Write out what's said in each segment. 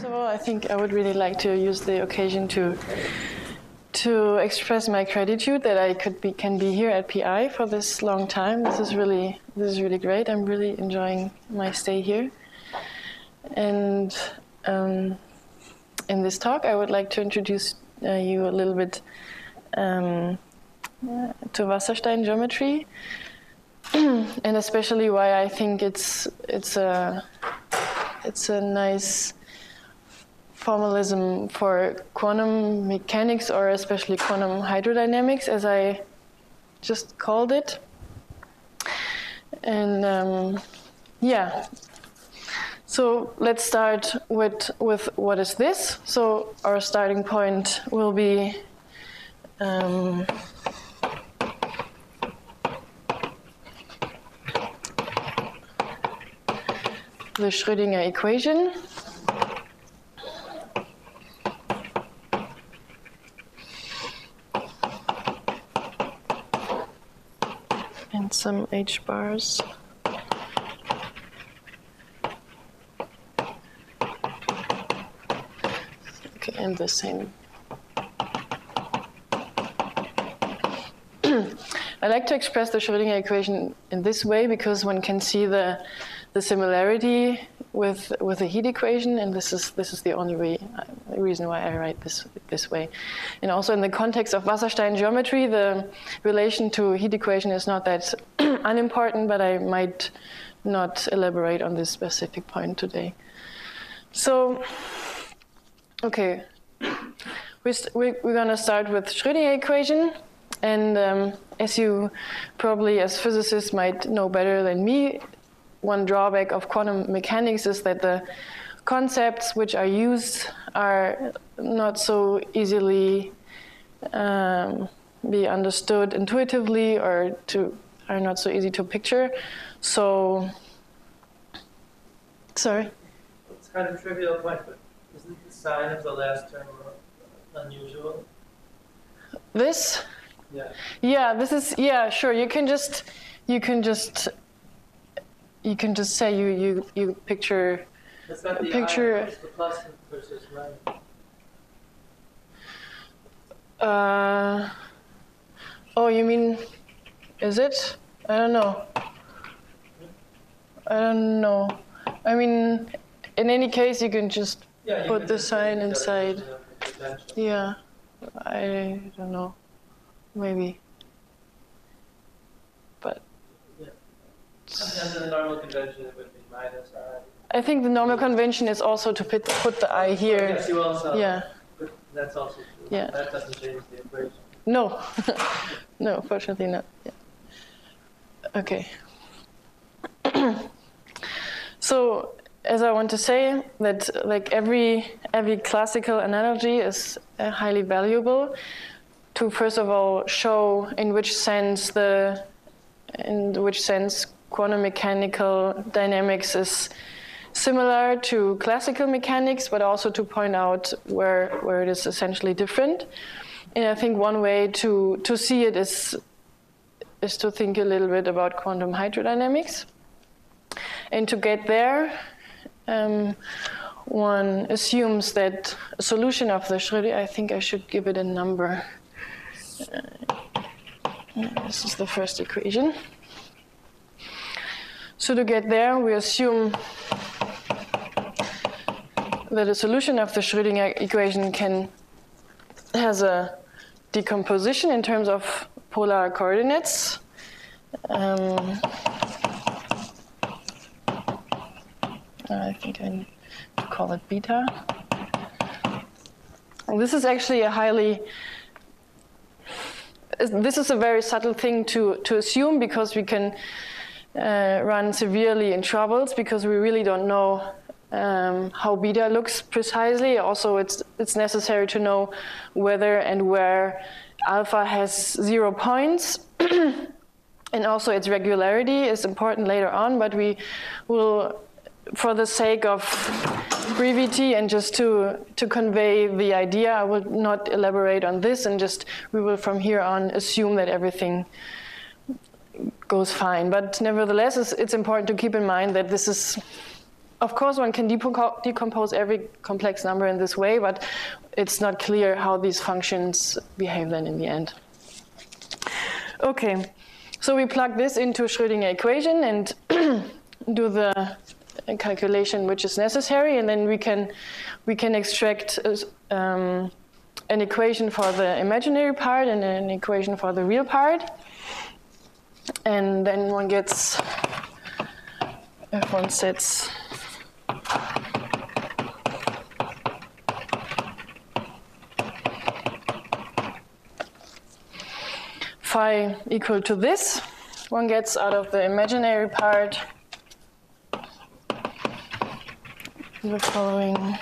of all, I think I would really like to use the occasion to express my gratitude that I can be here at PI for this long time. This is really great. I'm really enjoying my stay here. And in this talk, I would like to introduce you a little bit to Wasserstein geometry, and especially why I think it's a nice formalism for quantum mechanics, or especially quantum hydrodynamics, as I just called it. And yeah, so let's start with what is this. So our starting point will be the Schrödinger equation. And some H bars. Okay, and the same. I like to express the Schrödinger equation in this way because one can see the similarity with the heat equation, and this is the only reason why I write this way. And also in the context of Wasserstein geometry, the relation to heat equation is not that unimportant, but I might not elaborate on this specific point today. So, okay, we're going to start with Schrödinger equation, and as you probably as physicists might know better than me, one drawback of quantum mechanics is that the concepts which are used are not so easily be understood intuitively, or are not so easy to picture. So, sorry? It's kind of a trivial point, but isn't the sign of the last term unusual? This? Yeah. Yeah, this is, yeah, sure. You can just say you picture. It's not the picture. It's the plus versus minus. Oh, you mean, is it? I don't know. I mean, in any case, you can just put the sign inside. Yeah, I don't know. Maybe. But. Yeah. And the normal convention would be minus I. I think the normal convention is also to put the I here. Yes, you also. Yeah. But that's also true. Yeah. That doesn't change the equation. No. No, fortunately not. Yeah. Okay. So, as I want to say, that like every classical analogy is highly valuable to first of all show in which sense quantum mechanical dynamics is similar to classical mechanics, but also to point out where it is essentially different. And I think one way to see it is to think a little bit about quantum hydrodynamics. And to get there, one assumes that a solution of the Schrödinger, I think I should give it a number. This is the first equation. So to get there, we assume that a solution of the Schrödinger equation has a decomposition in terms of polar coordinates. I think I need to call it beta. And this is actually this is a very subtle thing to assume, because we can run severely in troubles, because we really don't know how beta looks precisely. Also, it's necessary to know whether and where alpha has 0 points. And also its regularity is important later on, but we will, for the sake of brevity and just to convey the idea, I will not elaborate on this, and we will from here on assume that everything goes fine. But nevertheless, it's important to keep in mind that this is of course, one can decompose every complex number in this way, but it's not clear how these functions behave then in the end. Okay, so we plug this into Schrödinger equation and do the calculation which is necessary, and then we can extract an equation for the imaginary part and an equation for the real part, and then one gets, if one sets phi equal to this, one gets out of the imaginary part the following.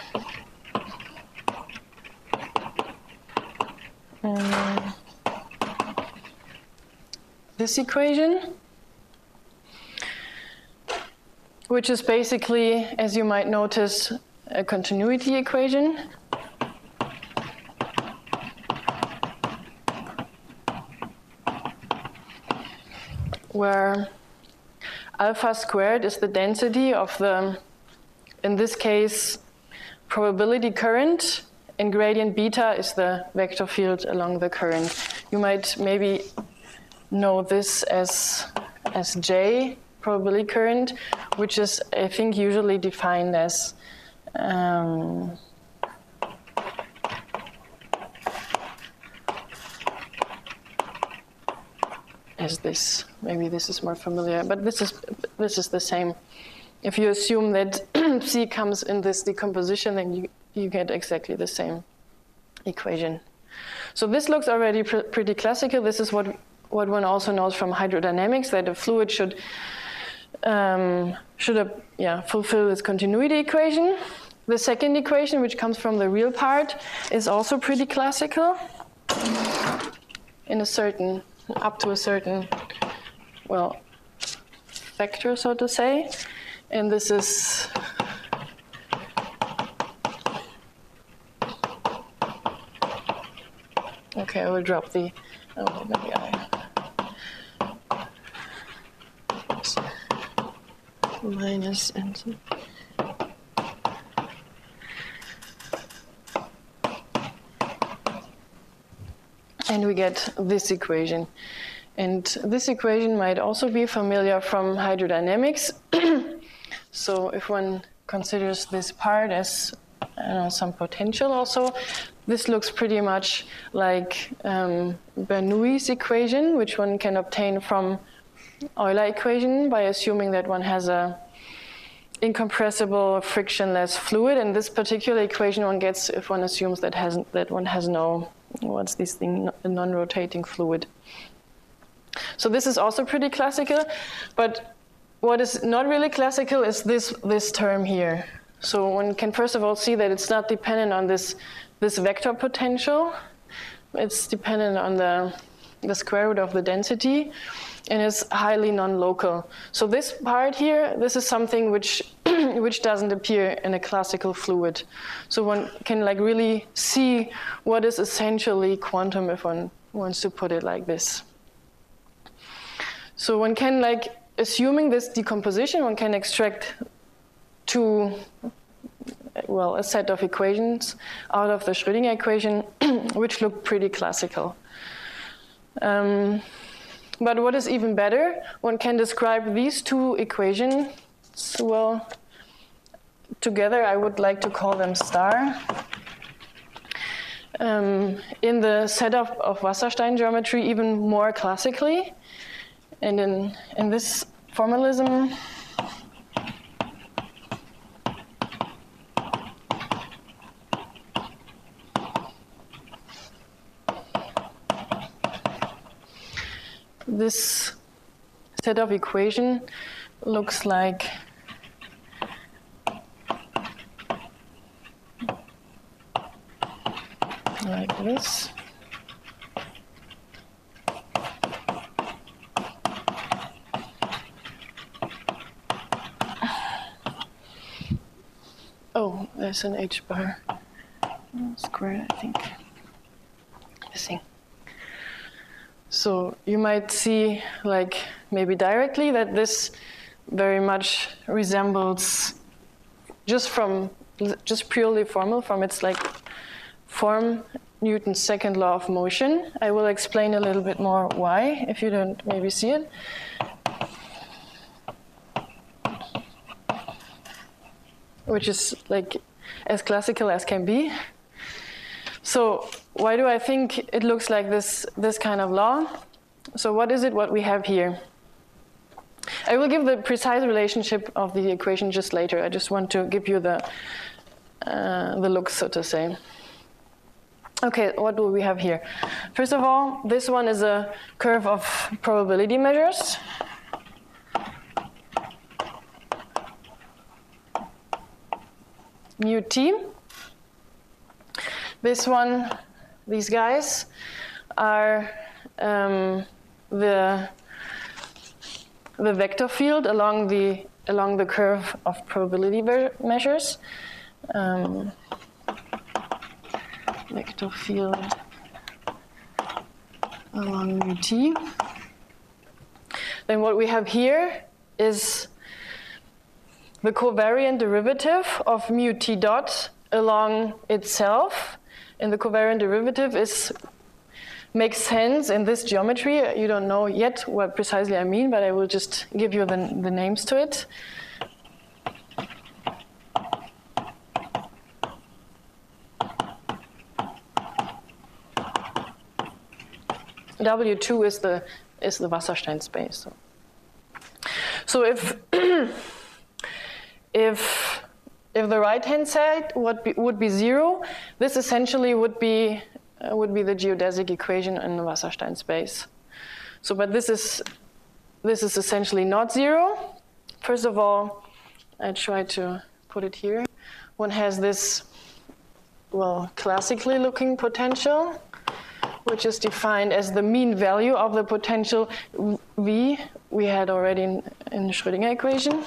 This equation, which is basically, as you might notice, a continuity equation. Where alpha squared is the density of the, in this case, probability current, and gradient beta is the vector field along the current. You might maybe know this as J, probability current, which is, I think, usually defined as this. Maybe this is more familiar, but this is the same. If you assume that C comes in this decomposition, then you get exactly the same equation. So this looks already pretty classical. This is what one also knows from hydrodynamics, that a fluid should fulfill this continuity equation. The second equation, which comes from the real part, is also pretty classical in a certain, up to a certain, well, factor, so to say. And this is okay, I will drop the maybe minus and we get this equation. And this equation might also be familiar from hydrodynamics. So if one considers this part as some potential also, this looks pretty much like Bernoulli's equation, which one can obtain from Euler equation by assuming that one has a incompressible frictionless fluid. And this particular equation one gets if one assumes that one has no, what's this thing, a non-rotating fluid. So this is also pretty classical, but what is not really classical is this term here. So one can first of all see that it's not dependent on this vector potential. It's dependent on the square root of the density, and it's highly non-local. So this part here, this is something which doesn't appear in a classical fluid. So one can like really see what is essentially quantum if one wants to put it like this. So one can, like, assuming this decomposition, one can extract a set of equations out of the Schrödinger equation, which look pretty classical. But what is even better, one can describe these two equations, well, together. I would like to call them star. In the setup of Wasserstein geometry, even more classically. And in this formalism, this set of equation looks like this. Oh, there's an H bar squared, I think. Missing. So you might see, like, maybe directly that this very much resembles just purely formal from its like form, Newton's second law of motion. I will explain a little bit more why, if you don't maybe see it. Which is like as classical as can be. So why do I think it looks like this kind of law? So what is it what we have here? I will give the precise relationship of the equation just later. I just want to give you the looks, so to say. Okay, what do we have here? First of all, this one is a curve of probability measures. Mu t. This one, these guys, are the vector field along the curve of probability measures. Vector field along mu t. Then what we have here is the covariant derivative of mu t dot along itself. And the covariant derivative makes sense in this geometry. You don't know yet what precisely I mean, but I will just give you the names to it. W2 is the Wasserstein space. So if if the right-hand side would be 0, this essentially would be the geodesic equation in the Wasserstein space. So, but this is essentially not 0. First of all, I try to put it here. One has this, well, classically looking potential, which is defined as the mean value of the potential V we had already in the Schrödinger equation.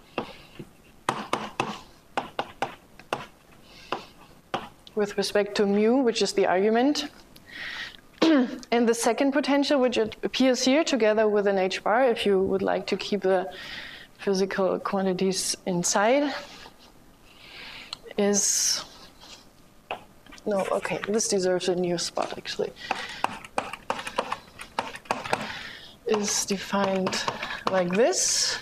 With respect to mu, which is the argument. And the second potential, which appears here together with an h bar, if you would like to keep the physical quantities inside, is... No, okay, this deserves a new spot, actually. Is defined like this.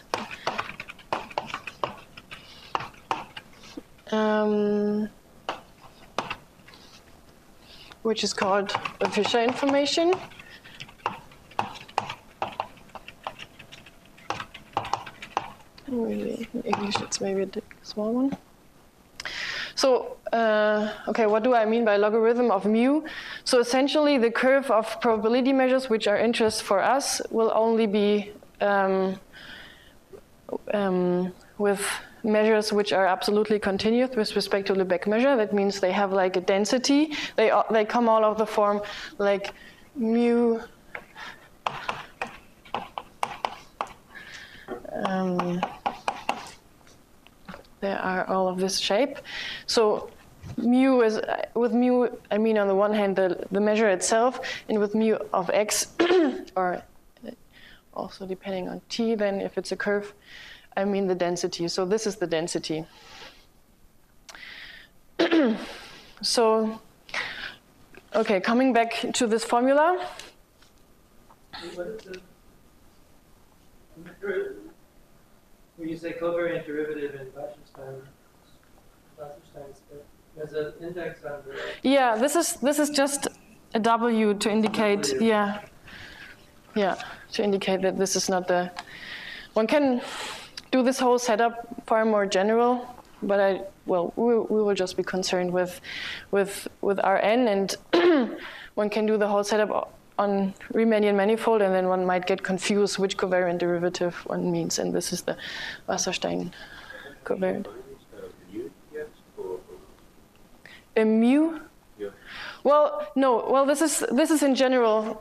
Which is called the Fisher information. Maybe in English it's maybe a small one. So, okay, what do I mean by logarithm of mu? So essentially the curve of probability measures which are interest for us will only be with measures which are absolutely continuous with respect to Lebesgue measure. That means they have like a density. They come all of the form like mu there are all of this shape. So mu is, with mu, I mean on the one hand the measure itself, and with mu of x, or also depending on t, then if it's a curve, I mean the density. So this is the density. So, okay, coming back to this formula. What is the, when you say covariant derivative in Wasserstein, there's an index on the... Yeah, this is just a W to indicate, to indicate that this is not the... One can do this whole setup far more general, but we will just be concerned with Rn, and one can do the whole setup on Riemannian manifold, and then one might get confused which covariant derivative one means, and this is the Wasserstein covariant. A mu? Yeah. Well, no. Well, this is in general.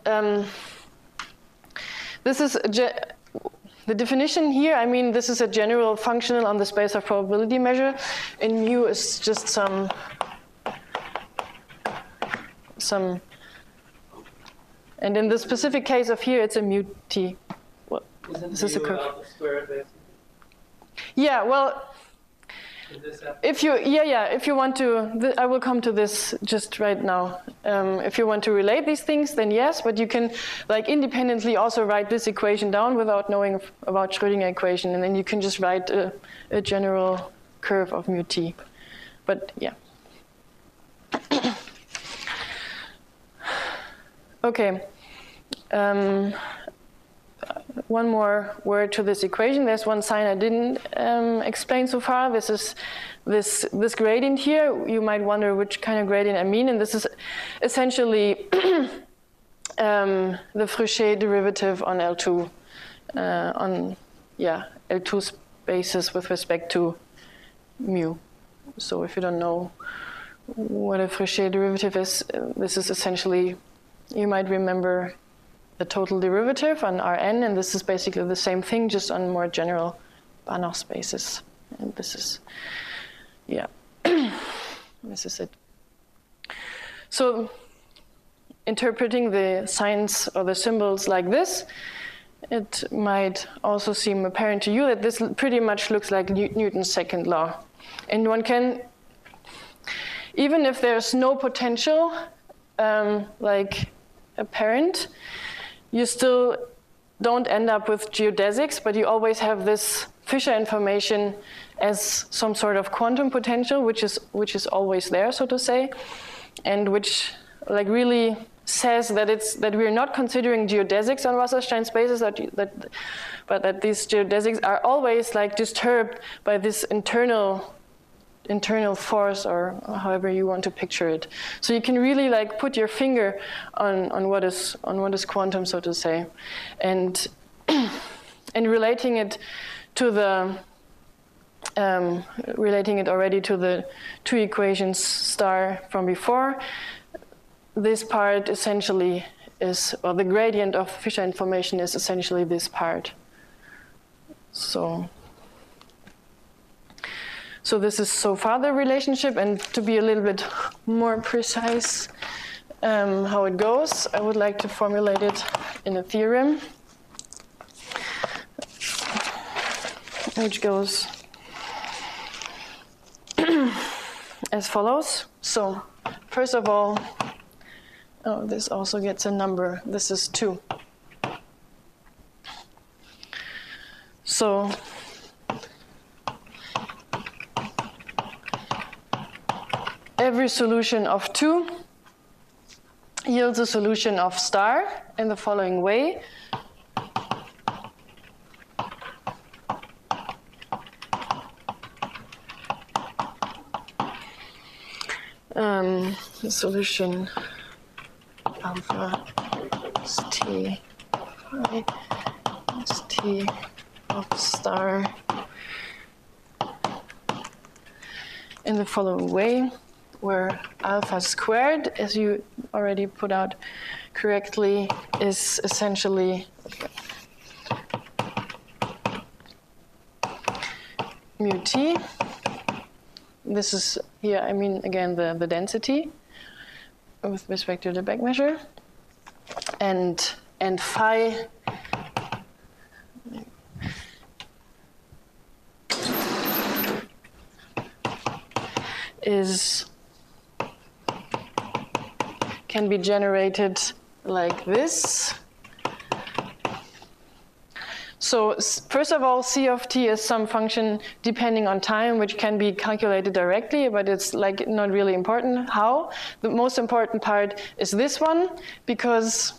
This is the definition here. I mean, this is a general functional on the space of probability measure, and mu is just some. And in the specific case of here, it's a mu t. Well, this is a curve. Square, basically? Yeah. Well. to this after? If you want to, I will come to this just right now. If you want to relate these things, then yes, but you can like independently also write this equation down without knowing about Schrödinger equation, and then you can just write a general curve of mu t. But yeah. Okay. One more word to this equation. There's one sign I didn't explain so far. This is this gradient here. You might wonder which kind of gradient I mean, and this is essentially the Fréchet derivative on L2 L2 spaces with respect to mu. So if you don't know what a Fréchet derivative is, this is essentially, you might remember the total derivative on Rn, and this is basically the same thing, just on more general Banach spaces. And this is, this is it. So interpreting the signs or the symbols like this, it might also seem apparent to you that this pretty much looks like Newton's second law. And one can, even if there's no potential, like apparent, you still don't end up with geodesics, but you always have this Fisher information as some sort of quantum potential, which is always there, so to say, and which like really says that we're not considering geodesics on Wasserstein spaces, but that these geodesics are always like disturbed by this internal force, or however you want to picture it. So you can really like put your finger on what is quantum, so to say, and relating it to the relating it already to the two equations star from before. This part essentially is, or the gradient of Fisher information is essentially this part. So this is so far the relationship, and to be a little bit more precise how it goes, I would like to formulate it in a theorem, which goes as follows. So first of all, this also gets a number. This is 2. So every solution of 2 yields a solution of star in the following way. The solution alpha is T phi is T of star in the following way, where alpha squared, as you already put out correctly, is essentially mu t. This is here, I mean, again, the density with respect to the back measure. And phi can be generated like this. So first of all, C of t is some function depending on time, which can be calculated directly, but it's like not really important how. The most important part is this one, because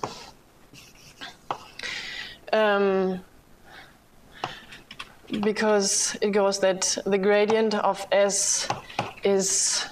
it goes that the gradient of S is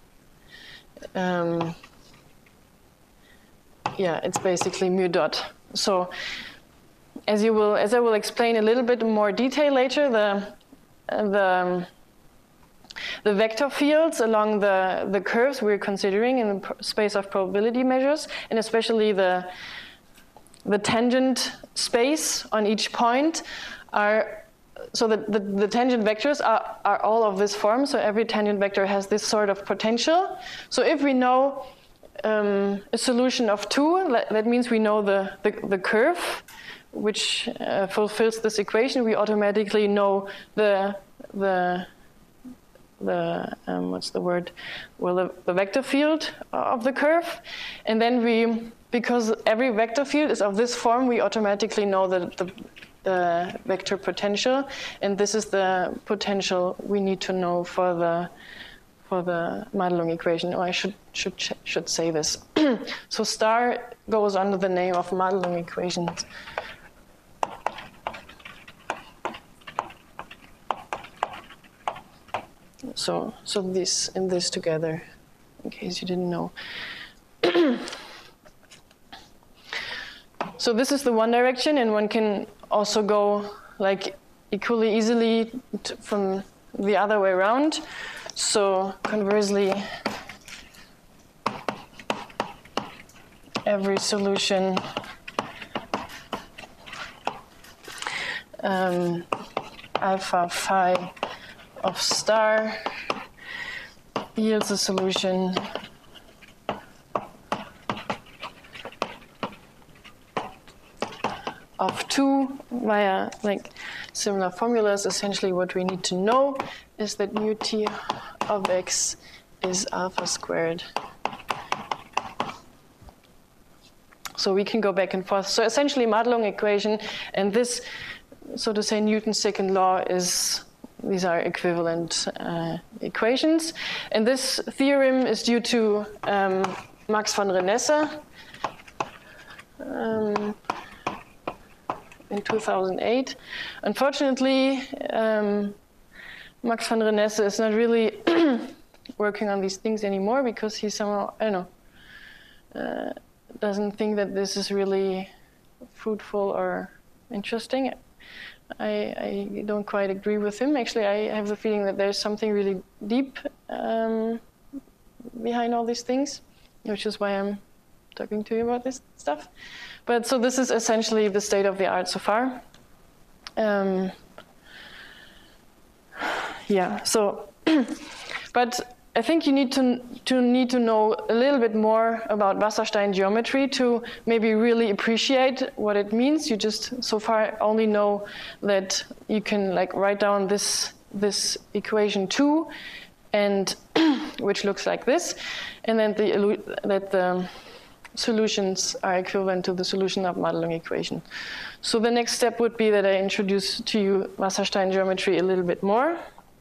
it's basically mu dot. So as I will explain a little bit more detail later, the vector fields along the curves we're considering in the space of probability measures, and especially the tangent space on each point are, so the tangent vectors are all of this form. So every tangent vector has this sort of potential. So if we know a solution of 2, that means we know the curve which fulfills this equation. We automatically know the what's the word? Well, the vector field of the curve, and then because every vector field is of this form, we automatically know the vector potential, and this is the potential we need to know for the Madelung equation. Or I should say this. So star goes under the name of Madelung equations. So this and this together, in case you didn't know. So this is the one direction, and one can also go like equally easily from the other way around. So conversely, every solution alpha phi of star yields a solution of 2 via like similar formulas. Essentially what we need to know is that mu t of x is alpha squared. So we can go back and forth. So essentially Madelung equation and this, so to say, Newton's second law these are equivalent equations. And this theorem is due to Max von Renesse in 2008. Unfortunately, Max von Renesse is not really working on these things anymore because he somehow, I don't know, doesn't think that this is really fruitful or interesting. I don't quite agree with him. Actually, I have the feeling that there's something really deep behind all these things, which is why I'm talking to you about this stuff. But so this is essentially the state of the art so far. Yeah. So, but I think you need to know a little bit more about Wasserstein geometry to maybe really appreciate what it means. You just so far only know that you can like write down this equation 2, and which looks like this, and then that the solutions are equivalent to the solution of Madelung equation. So the next step would be that I introduce to you Wasserstein geometry a little bit more.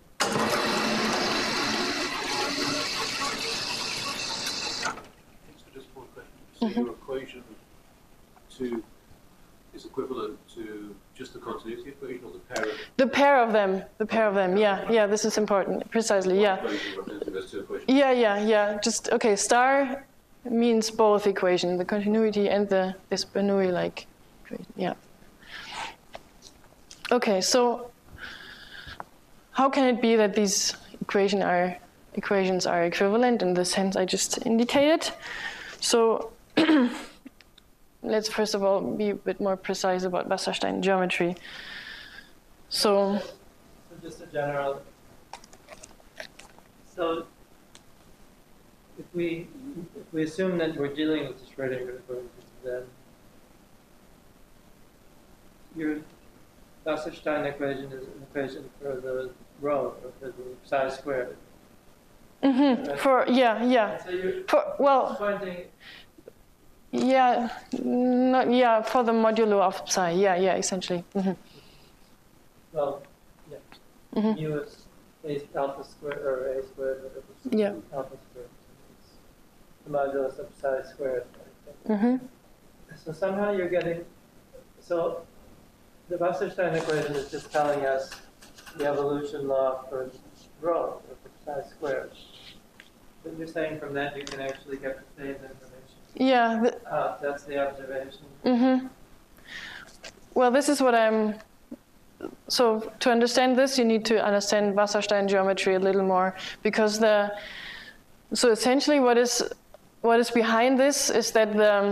So your equation 2 is equivalent to just the continuity equation, or the pair of the pair of them? The pair of them, yeah. This is important, precisely, yeah. Yeah. Just, okay, star means both equation, the continuity and this Bernoulli-like equation, yeah. Okay, so how can it be that these equations are equivalent in the sense I just indicated? So let's first of all be a bit more precise about Wasserstein geometry. So just a general. So if we assume that we're dealing with the Schrödinger equation, then your Wasserstein equation is an equation for the rho, or for the psi squared. Mm-hmm. Right? For So you're pointing. For the modulo of psi. Yeah, essentially. Mm-hmm. Well, yeah. Mm-hmm. Mu is a alpha squared or a squared, whatever. Yeah. Alpha squared. It's the modulus of psi squared. Mm-hmm. So somehow you're getting. So the Wasserstein equation is just telling us the evolution law for rho, or for psi squared. But you're saying from that you can actually get the phase information. Yeah. That's the observation. Mm-hmm. Well, this is what I'm. So to understand this, you need to understand Wasserstein geometry a little more, because so essentially what is behind this is that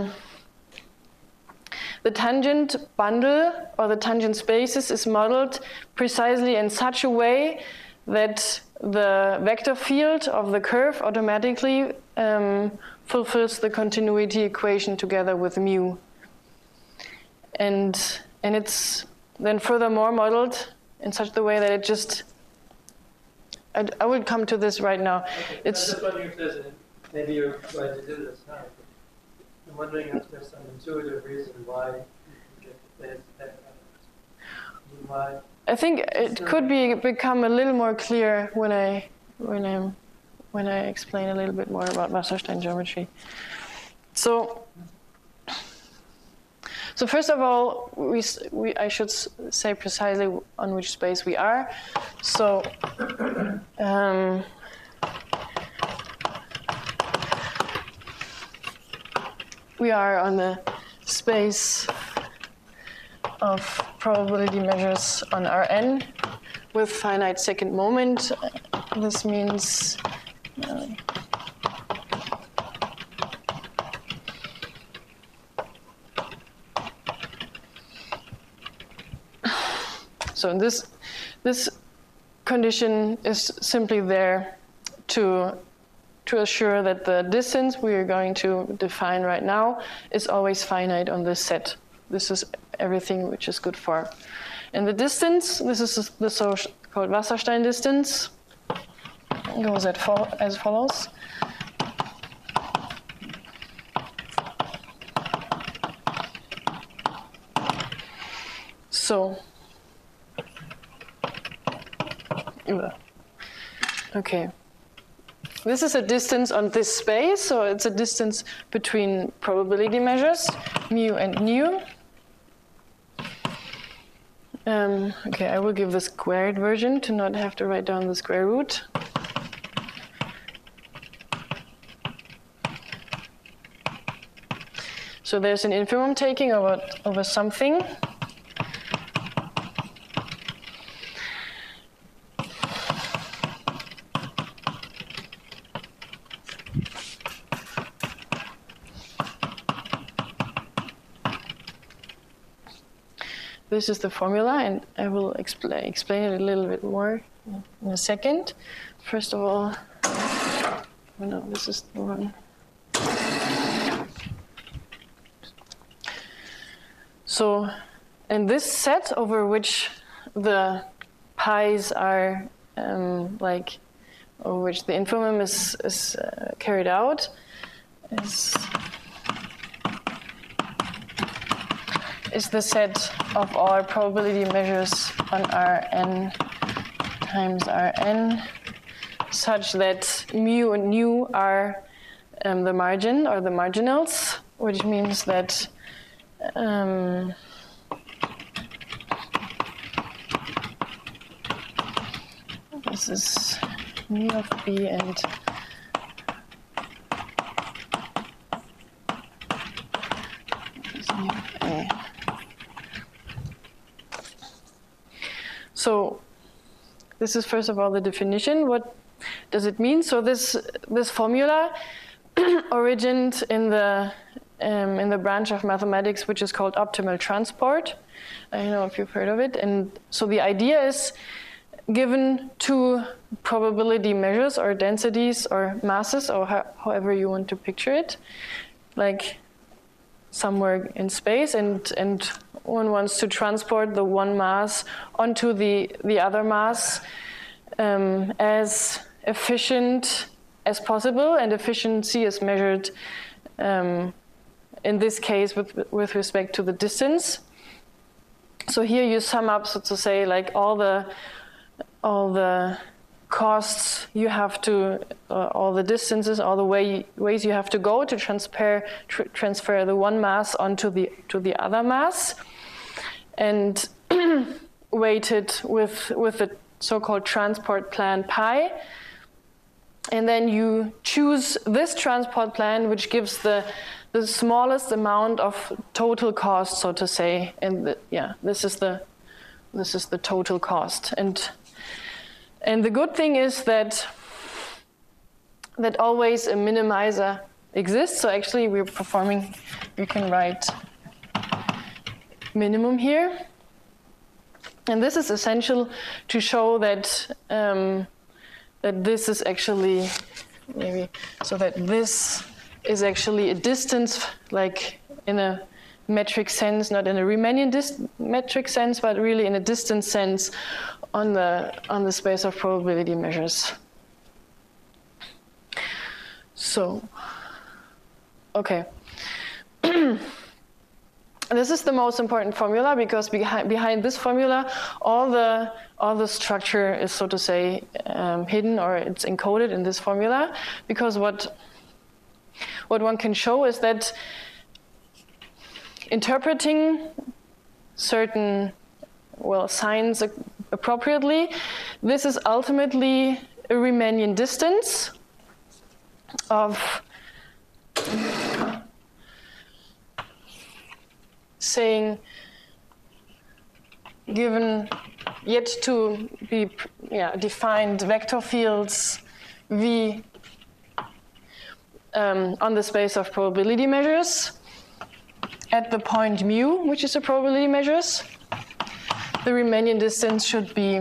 the tangent bundle or the tangent spaces is modeled precisely in such a way that the vector field of the curve automatically fulfills the continuity equation together with mu. And it's then furthermore modeled in such a way that it just I will come to this right now. Okay. It's I'm just wondering if there's maybe you're going to do this now. I'm wondering if there's some intuitive reason why you get this, why. I think it could become a little more clear when I explain a little bit more about Wasserstein geometry. So first of all, I should say precisely on which space we are. So we are on the space of probability measures on Rn with finite second moment. This means so this condition is simply there to assure that the distance we are going to define right now is always finite on this set. This is everything which is good for. And the distance, this is the so-called Wasserstein distance, goes as follows. So, okay. This is a distance on this space, so it's a distance between probability measures, mu and nu. Okay, I will give the squared version to not have to write down the square root. So there's an infimum taking over something. This is the formula, and I will explain it a little bit more in a second. First of all, oh no, this is the one. So, in this set over which the pi's are over which the infimum is carried out, is the set of all probability measures on Rn times Rn, such that mu and nu are the margin or the marginals, which means that this is mu of b and this is mu of a. So this is first of all the definition. What does it mean? So this formula originated in the branch of mathematics which is called optimal transport. I don't know if you've heard of it. And so the idea is, given two probability measures or densities or masses or however you want to picture it, like somewhere in space, and one wants to transport the one mass onto the other mass as efficient as possible, and efficiency is measured in this case with respect to the distance. So here you sum up, so to say, like all the costs you have to, all the distances, all the ways you have to go to transfer the one mass onto the other mass, and weighted with the so-called transport plan pi. And then you choose this transport plan, which gives the smallest amount of total cost, so to say. And this is the total cost. And the good thing is that always a minimizer exists. So actually we're performing, you can write minimum here. And this is essential to show that that this is actually maybe, so that this is actually a distance, like in a metric sense, not in a Riemannian metric sense, but really in a distance sense on the space of probability measures. So, okay. This is the most important formula because behind this formula, all the structure is, so to say, hidden, or it's encoded in this formula. Because what one can show is that interpreting certain signs appropriately, this is ultimately a Riemannian distance of saying, given yet to be defined vector fields V on the space of probability measures at the point mu, which is a probability measures. The Riemannian distance should be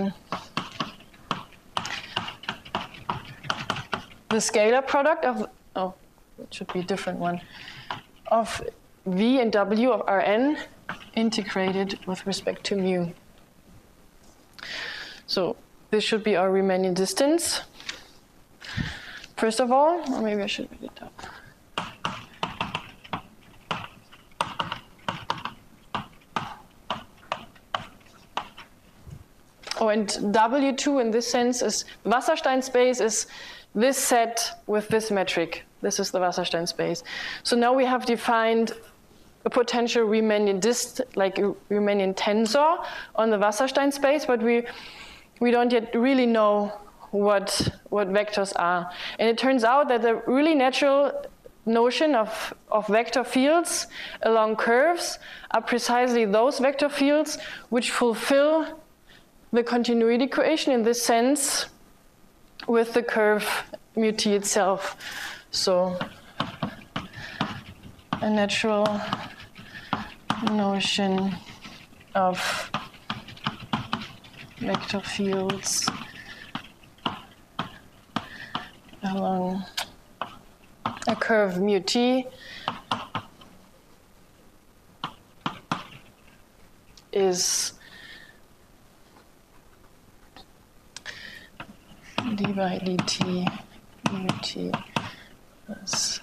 the scalar product of, it should be a different one, of V and W of Rn integrated with respect to mu. So this should be our Riemannian distance. First of all, or maybe I should write it down. Oh, and W2 in this sense is Wasserstein space is this set with this metric. This is the Wasserstein space. So now we have defined a potential Riemannian like a Riemannian tensor on the Wasserstein space, but we don't yet really know what vectors are. And it turns out that the really natural notion of vector fields along curves are precisely those vector fields which fulfill the continuity equation in this sense with the curve mu t itself. So a natural notion of vector fields along a curve mu t is d by dt mu t plus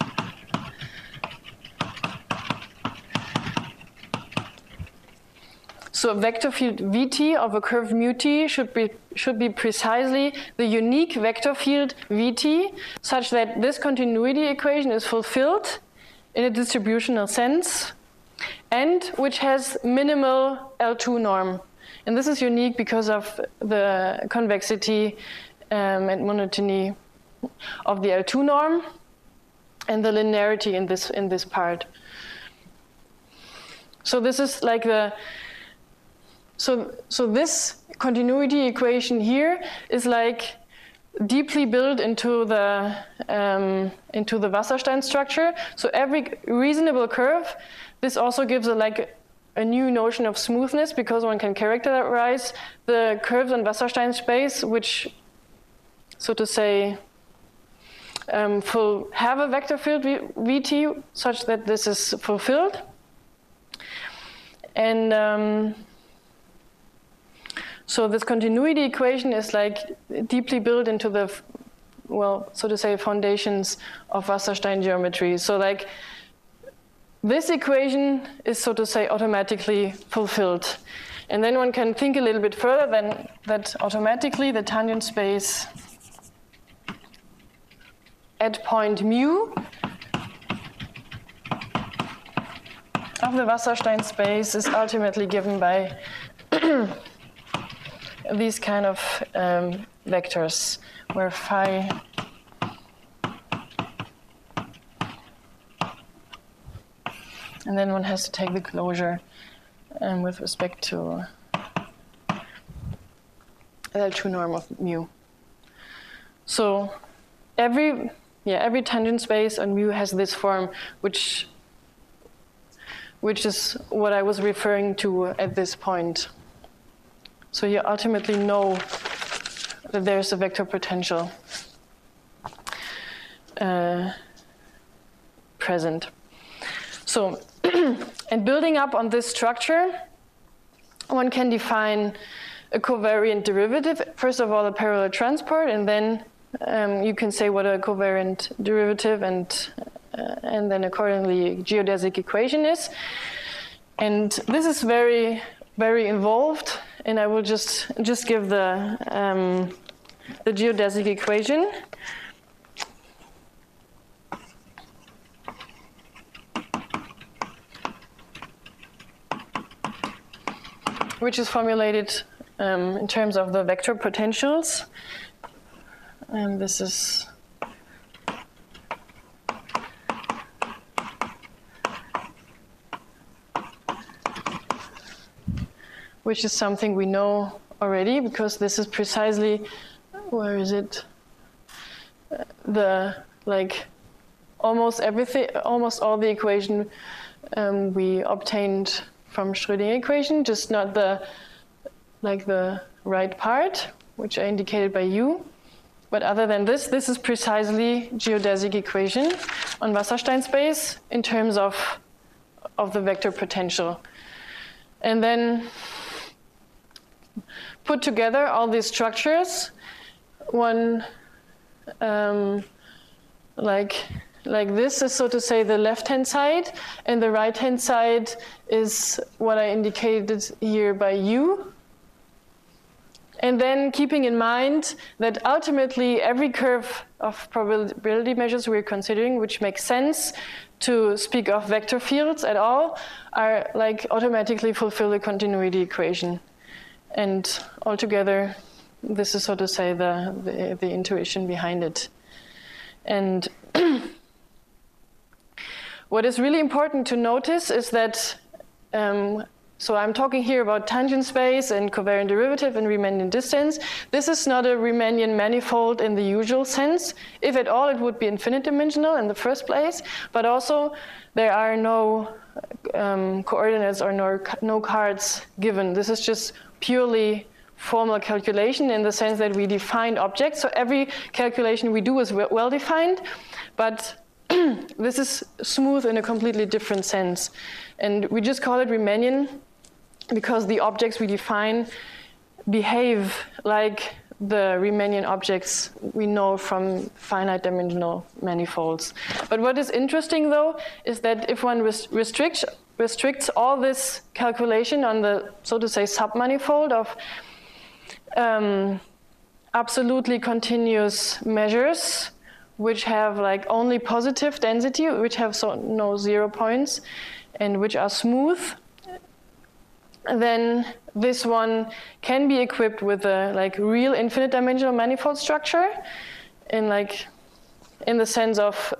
so a vector field Vt of a curve mu t should be precisely the unique vector field Vt, such that this continuity equation is fulfilled in a distributional sense, and which has minimal L2 norm. And this is unique because of the convexity and monotony of the L2 norm and the linearity in this part. So this is like so this continuity equation here is like deeply built into the Wasserstein structure. So every reasonable curve, this also gives a new notion of smoothness, because one can characterize the curves on Wasserstein space, which, so to say, have a vector field Vt such that this is fulfilled. And so this continuity equation is like deeply built into the, so to say, foundations of Wasserstein geometry. So like this equation is, so to say, automatically fulfilled. And then one can think a little bit further than that automatically the tangent space at point mu of the Wasserstein space is ultimately given by these kind of vectors, where phi and then one has to take the closure with respect to L2 norm of mu. So every tangent space on mu has this form, which is what I was referring to at this point. So you ultimately know that there's a vector potential present. So, and building up on this structure, one can define a covariant derivative. First of all, a parallel transport, and then you can say what a covariant derivative and then accordingly geodesic equation is. And this is very, very involved, and I will just give the geodesic equation. Which is formulated in terms of the vector potentials. And this is which is something we know already, because this is precisely, where is it? Almost all the equation we obtained from Schrödinger equation, just not the right part, which I indicated by U. But other than this is precisely geodesic equation on Wasserstein space in terms of the vector potential. And then put together all these structures, one like this is, so to say, the left-hand side, and the right-hand side is what I indicated here by U. And then keeping in mind that ultimately every curve of probability measures we're considering, which makes sense to speak of vector fields at all, are automatically fulfill the continuity equation. And altogether, this is, so to say, the intuition behind it. And what is really important to notice is that, so I'm talking here about tangent space and covariant derivative and Riemannian distance. This is not a Riemannian manifold in the usual sense. If at all, it would be infinite dimensional in the first place, but also there are no coordinates or no cards given. This is just purely formal calculation in the sense that we define objects. So every calculation we do is well defined, but this is smooth in a completely different sense. And we just call it Riemannian because the objects we define behave like the Riemannian objects we know from finite dimensional manifolds. But what is interesting, though, is that if one restricts all this calculation on the, so to say, submanifold of absolutely continuous measures, which have only positive density, which have no 0 points, and which are smooth, then this one can be equipped with a real infinite dimensional manifold structure, in the sense of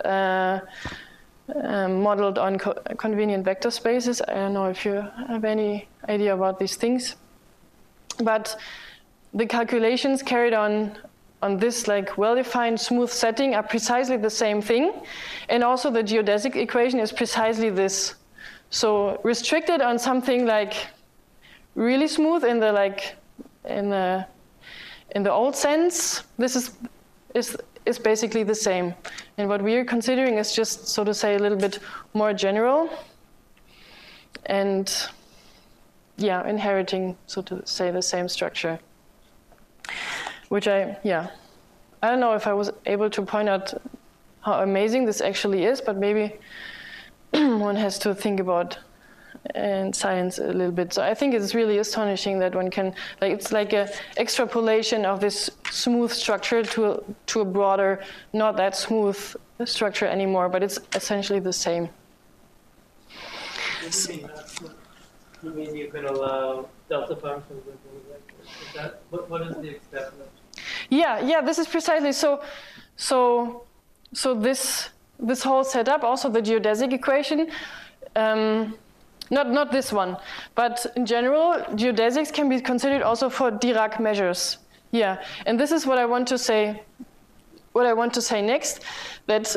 modeled on convenient vector spaces. I don't know if you have any idea about these things, but the calculations carried on this well-defined smooth setting are precisely the same thing, and also the geodesic equation is precisely this. So restricted on something really smooth in the old sense, this is basically the same. And what we are considering is just, so to say, a little bit more general, and inheriting, so to say, the same structure. Which I don't know if I was able to point out how amazing this actually is, but maybe one has to think about in science a little bit. So I think it's really astonishing that one can, it's like a extrapolation of this smooth structure to a broader, not that smooth structure anymore, but it's essentially the same. You mean you can allow delta functions and things like this? Is that, what is the extent of it? Yeah, this is precisely so this whole setup, also the geodesic equation, not this one, but in general, geodesics can be considered also for Dirac measures. Yeah, and this is what I want to say. What I want to say next, that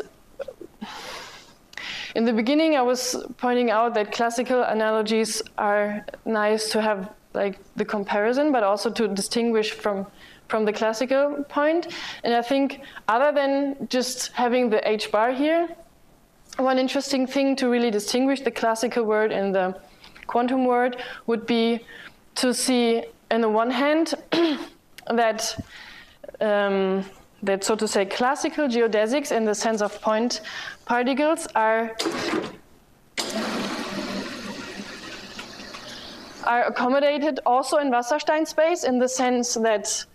in the beginning I was pointing out that classical analogies are nice to have the comparison, but also to distinguish from the classical point. And I think other than just having the H bar here, one interesting thing to really distinguish the classical world and the quantum world would be to see on the one hand, that so to say classical geodesics in the sense of point particles are accommodated also in Wasserstein space in the sense that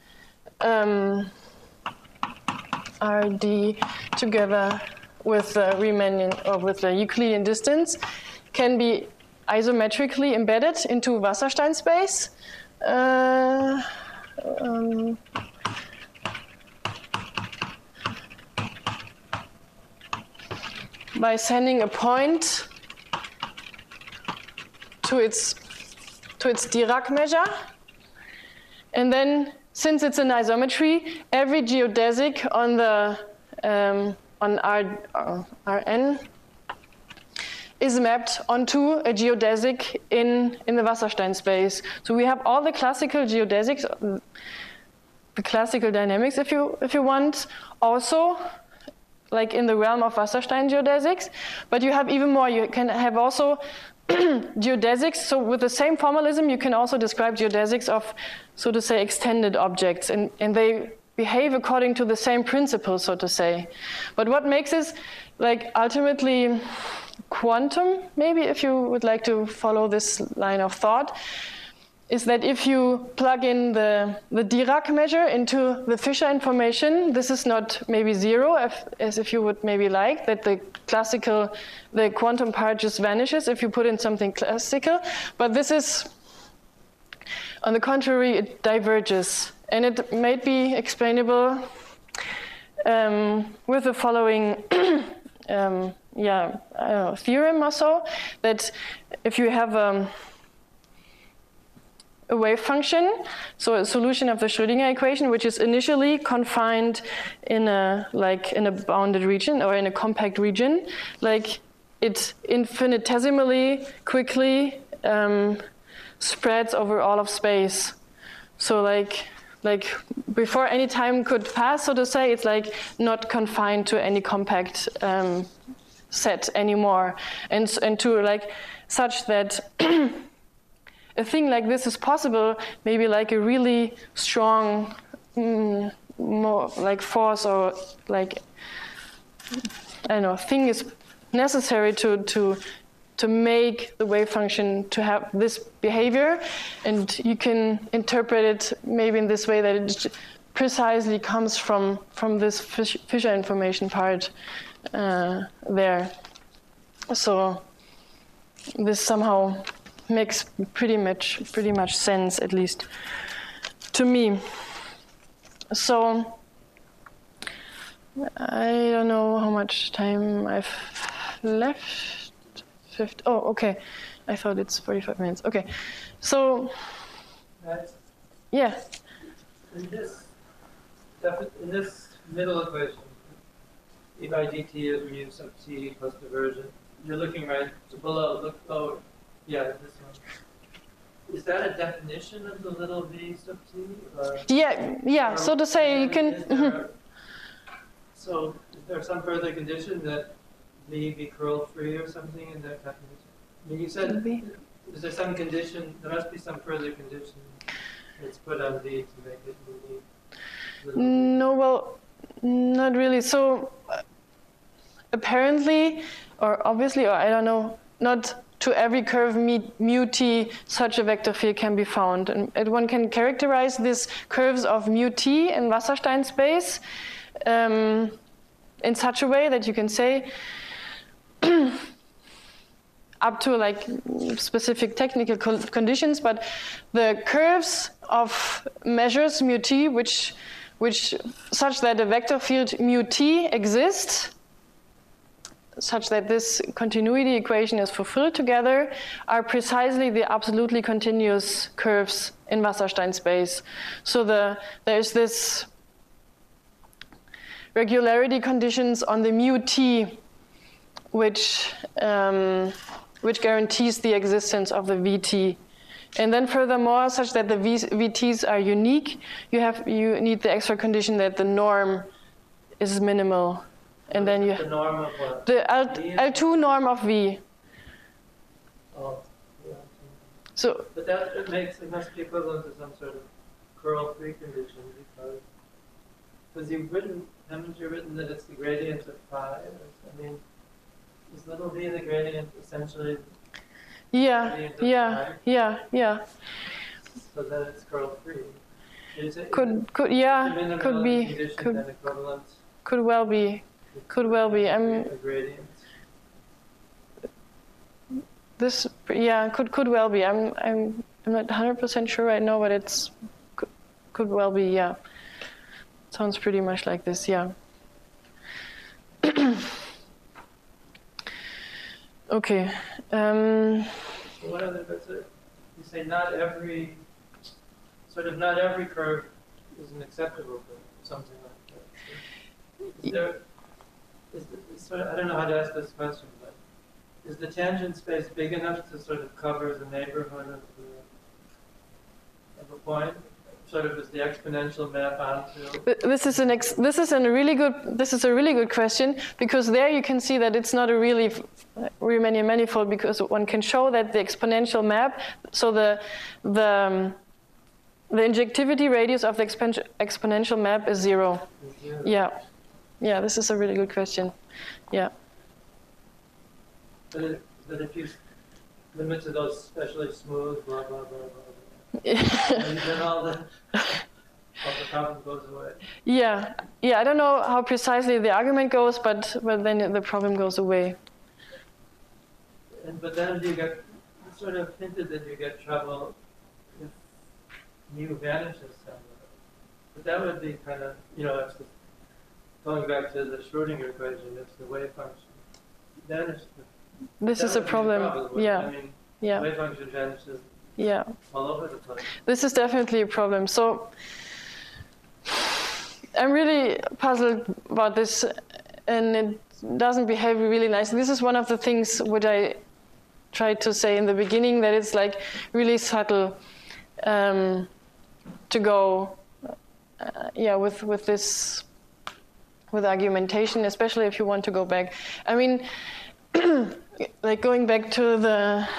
RD together with the Riemannian or with the Euclidean distance can be isometrically embedded into Wasserstein space. By sending a point to its Dirac measure, and then since it's an isometry, every geodesic on the on Rn is mapped onto a geodesic in the Wasserstein space. So we have all the classical geodesics, the classical dynamics, if you want, also like in the realm of Wasserstein geodesics. But you have even more. You can have also geodesics. So with the same formalism, you can also describe geodesics of, so to say, extended objects, and they behave according to the same principles, so to say. But what makes this like ultimately quantum, maybe if you would like to follow this line of thought, is that if you plug in the Dirac measure into the Fisher information, this is not maybe zero, as if you would maybe like, that the quantum part just vanishes if you put in something classical. But this is, on the contrary, it diverges. And it may be explainable with the following theorem or so, that if you have a wave function, so a solution of the Schrödinger equation, which is initially confined in a bounded region or in a compact region, like it infinitesimally quickly spreads over all of space. So like before any time could pass, so to say, it's like not confined to any compact set anymore, and to like such that a thing like this is possible, maybe like a really strong more like force or like I don't know, thing is necessary to make the wave function to have this behavior, and you can interpret it maybe in this way, that it precisely comes from this Fisher information part there. So this somehow makes pretty much sense, at least to me. So I don't know how much time I've left. Oh, okay. I thought it's 45 minutes. Okay. So, yeah. In this middle equation, E by dt is mu sub t plus diversion. You're looking right below. Look. Oh, yeah, this one. Is that a definition of the little v sub t? Or, yeah. So to say, you can. So, is there some further condition that v be curl free or something in that definition? I mean, you said, is there some condition? There must be some further condition that's put on v to make it v. No, well, not really. So apparently, or obviously, or I don't know, not to every curve mu t such a vector field can be found, and one can characterize these curves of mu t in Wasserstein space in such a way that you can say up to like specific technical conditions, but the curves of measures mu t which such that a vector field mu t exists, such that this continuity equation is fulfilled together, are precisely the absolutely continuous curves in Wasserstein space. So there's this regularity conditions on the mu t which guarantees the existence of the vt. And then furthermore, such that the vt's are unique, you need the extra condition that the norm is minimal. And then you the norm of what? The L2 norm of v. Oh, yeah. So But that it must be equivalent to some sort of curl-free condition because haven't you written that it's the gradient of phi? I mean, is little v the gradient essentially the gradient of phi? Yeah. So then it's curl-free. Could be. Could well be. A gradient. Could well be. I'm not 100% sure right now, but it's could well be. Yeah, sounds pretty much like this. Yeah. Okay. What other bits? You say not every curve is an acceptable curve, something like that. I don't know how to ask this question, but is the tangent space big enough to sort of cover the neighborhood of a point? Sort of is the exponential map onto? This is a really good question, because there you can see that it's not a really Riemannian manifold, because one can show that the exponential map, so the injectivity radius of the exponential map is 0. Yeah, this is a really good question. Yeah. But if you limit to those especially smooth, blah, blah, blah, blah, and then all the problem goes away. Yeah, I don't know how precisely the argument goes, but then the problem goes away. But then you sort of hinted that you get trouble if mu vanishes somewhere. But that would be kind of, it's going back to the Schrödinger equation, if the wave function vanishes. This is a problem. Wave function vanishes all over the place. This is definitely a problem. So I'm really puzzled about this, and it doesn't behave really nicely. This is one of the things which I tried to say in the beginning, that it's like really subtle to go with this, with argumentation, especially if you want to go back. I mean, like going back to the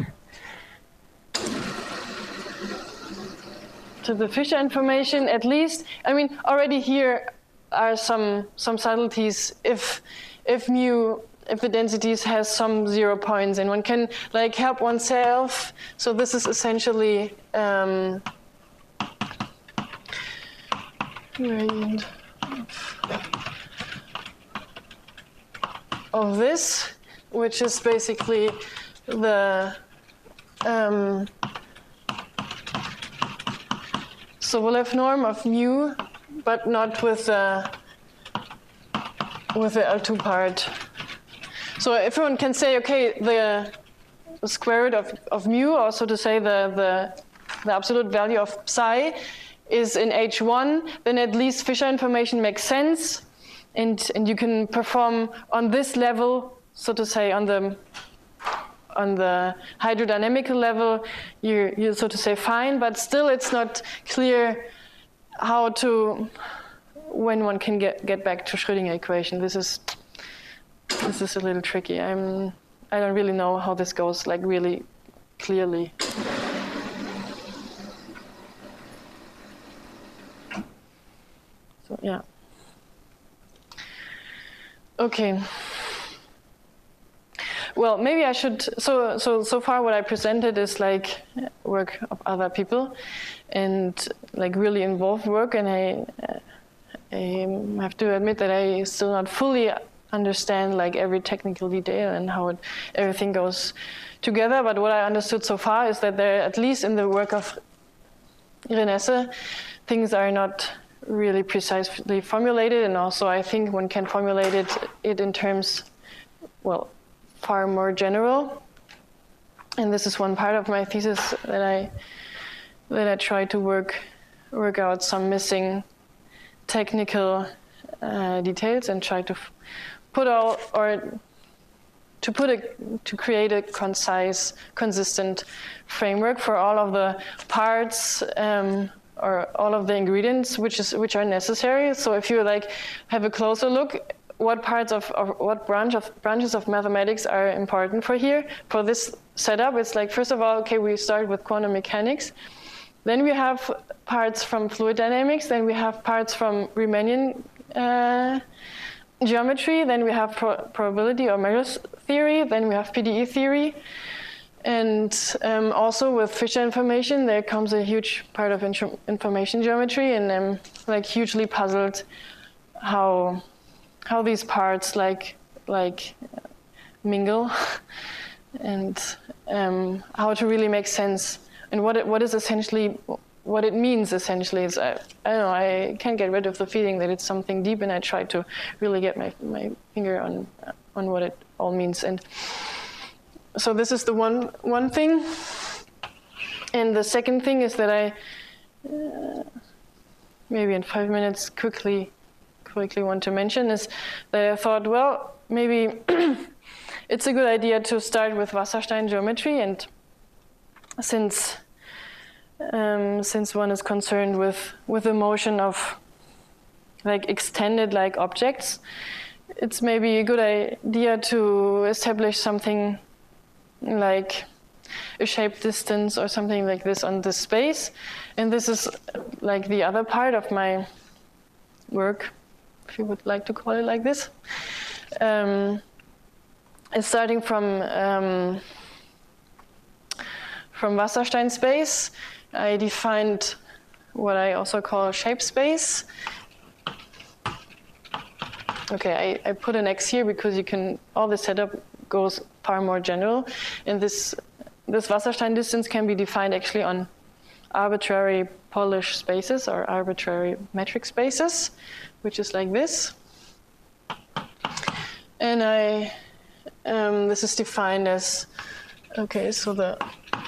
Fisher information, at least. I mean, already here are some subtleties. If the densities has some 0 points, and one can like help oneself. So this is essentially gradient of this, which is basically the Sobolev norm of mu, but not with the L2 part. So everyone can say, okay, the square root of mu, or so to say the absolute value of psi, is in H1, then at least Fisher information makes sense, and you can perform on this level, so to say, on the hydrodynamical level, you're so to say fine, but still it's not clear when one can get back to Schrödinger equation. This is a little tricky. I don't really know how this goes, like really clearly. So yeah. Okay. Well, maybe I should. So far, what I presented is like work of other people, and like really involved work. And I have to admit that I still not fully understand like every technical detail and how everything goes together. But what I understood so far is that there, at least in the work of Renesse, things are not really precisely formulated, and also I think one can formulate it in terms, well, far more general. And this is one part of my thesis that I try to work out some missing technical details and try to create a concise, consistent framework for all of the parts or all of the ingredients which are necessary. So if you like have a closer look, what parts of what branches of mathematics are important for this setup. It's like, first of all, okay, we start with quantum mechanics. Then we have parts from fluid dynamics. Then we have parts from Riemannian geometry. Then we have probability or measures theory. Then we have PDE theory. And also with Fisher information, there comes a huge part of information geometry. And I'm like hugely puzzled how these parts like mingle and how to really make sense. And what it means essentially is, I don't know, I can't get rid of the feeling that it's something deep, and I try to really get my finger on what it all means. And so this is the one thing. And the second thing is that I maybe in 5 minutes quickly want to mention is that I thought, well, maybe it's a good idea to start with Wasserstein geometry, and since one is concerned with the motion of like extended like objects, it's maybe a good idea to establish something like a shape distance or something like this on this space. And this is like the other part of my work, if you would like to call it like this. It's starting from Wasserstein space. I defined what I also call shape space. Okay, I put an X here because all the setup goes far more general. And this Wasserstein distance can be defined actually on arbitrary Polish spaces or arbitrary metric spaces, which is like this. And this is defined as, okay, so the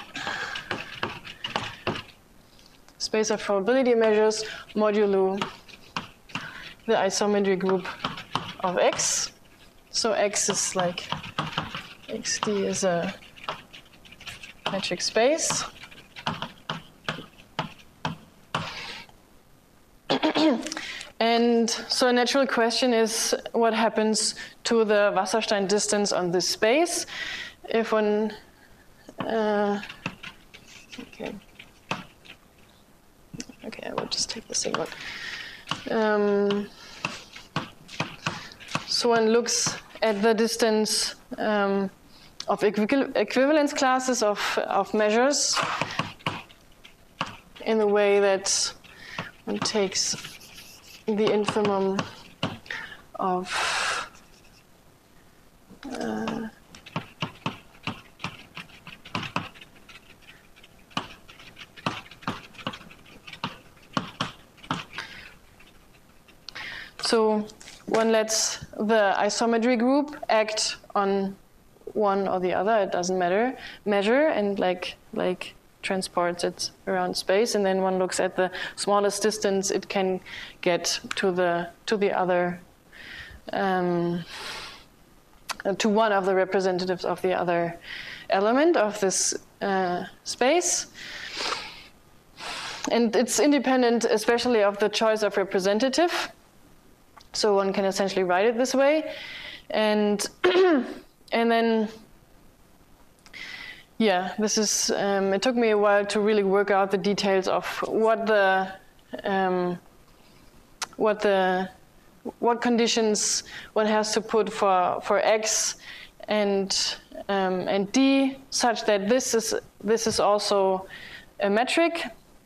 space of probability measures modulo the isometry group of X. So X is like, XD is a metric space. And so a natural question is, what happens to the Wasserstein distance on this space if one, okay, I will just take the same one. So one looks at the distance of equivalence classes of measures in the way that one takes the infimum of so one lets the isometry group act on one or the other, it doesn't matter, measure and like transports it around space, and then one looks at the smallest distance it can get to the other, to one of the representatives of the other element of this space. And it's independent especially of the choice of representative. So one can essentially write it this way. And and then, yeah, this is, it took me a while to really work out the details of what conditions one has to put for X and D, such that this is also a metric.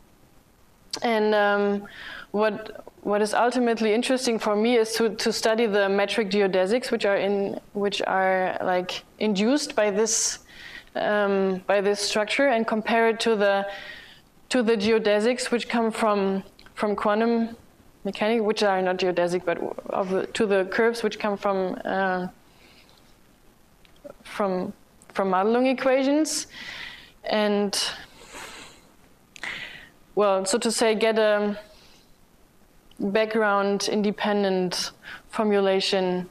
And what is ultimately interesting for me is to study the metric geodesics, which are like induced by this structure, and compare it to the geodesics which come from quantum mechanics, which are not geodesic, but to the curves which come from Madelung equations, and well, so to say, get a background independent formulation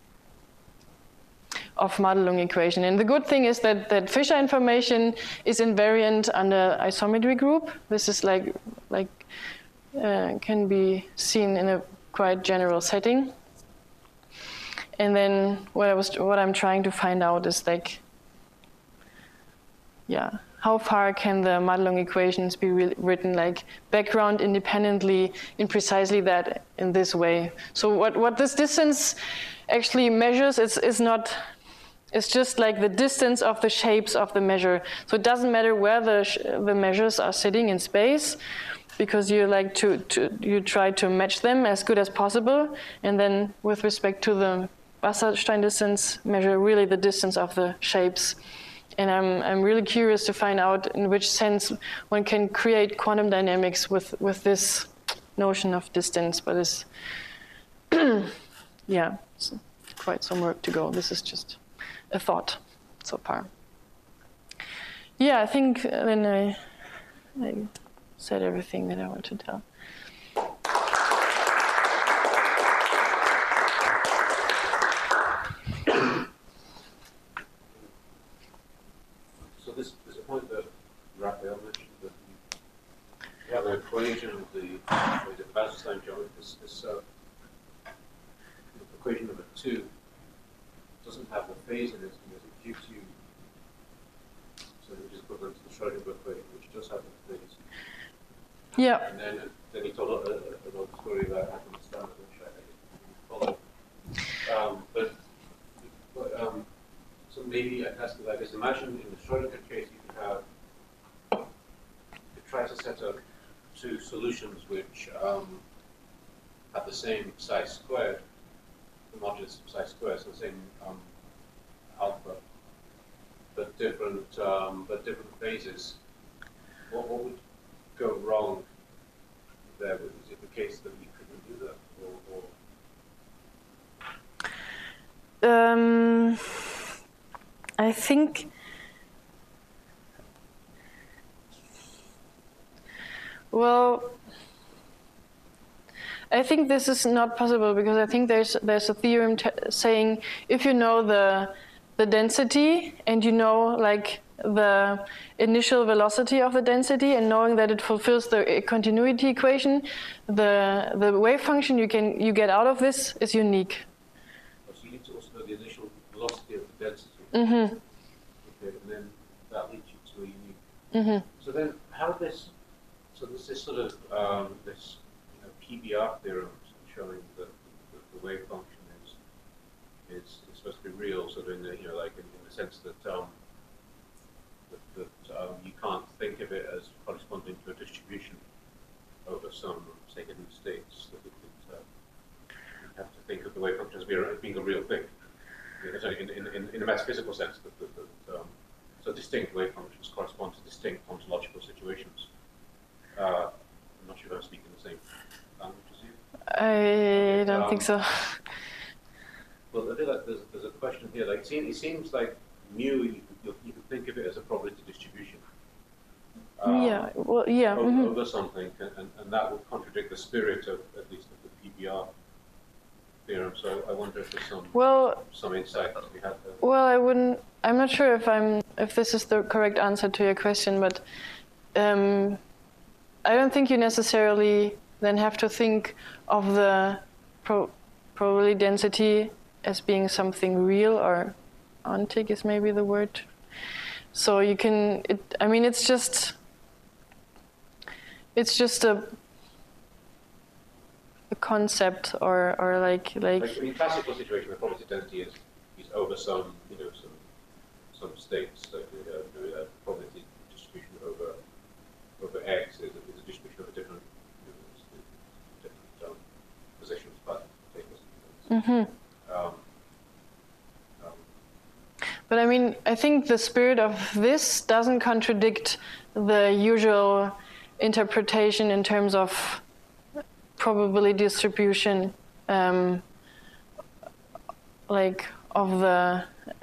of Madelung equation. And the good thing is that Fisher information is invariant under isometry group. This is can be seen in a quite general setting. And then what I'm trying to find out is like, yeah, how far can the Madelung equations be written like background independently in precisely that in this way? So what this distance actually measures is not. It's just like the distance of the shapes of the measure. So it doesn't matter where the measures are sitting in space, because you like you try to match them as good as possible. And then with respect to the Wasserstein distance, measure really the distance of the shapes. And I'm really curious to find out in which sense one can create quantum dynamics with this notion of distance. But it's yeah, it's quite some work to go. This is just a thought so far. Yeah, I think then I said everything that I want to tell. So this is a point that Raphael mentioned, that you have an equation of the Wasserstein geometry. This equation number 2 doesn't have the phase in it, because it gives you, so it is equivalent to the Schrödinger equation, which does have the phase. Yeah. And then he told a story about atom standard, which I didn't follow. So maybe I ask you like this: imagine in the Schrödinger case, you try to set up 2 solutions which have the same psi squared, the modulus of psi squared, so the same alpha, but different phases. What would go wrong there? Is it the case that you couldn't do that, or? I think. Well, I think this is not possible, because I think there's a theorem saying if you know the density and you know like the initial velocity of the density, and knowing that it fulfills the continuity equation, the wave function you get out of this is unique. So you need to also know the initial velocity of the density. Mm-hmm. Okay, and then that leads you to a unique. Mm-hmm. So then, how this? So this is sort of this PBR theorem showing that the wave function is supposed to be real, sort of in the like in the sense that you can't think of it as corresponding to a distribution over some, say, hidden states. That you have to think of the wave function as being a real thing. In a metaphysical sense, so distinct wave functions correspond to distinct ontological situations. I'm not sure if I'm speaking the same language as you. I don't think so. Well, I feel like there's a question here. Like, it seems like mu, you can think of it as a probability distribution. Yeah. Well, yeah. Over something, and that would contradict the spirit of at least of the PBR theorem. So I wonder if there's some insight to be had there. Well, I'm not sure if this is the correct answer to your question, but I don't think you necessarily then have to think of the probability density as being something real, or ontic is maybe the word. So you can. It's just a concept, or like. In classical situation, the probability density is over some states. So the probability distribution over X is a distribution of different positions, but But I think the spirit of this doesn't contradict the usual interpretation in terms of probability distribution, like of the,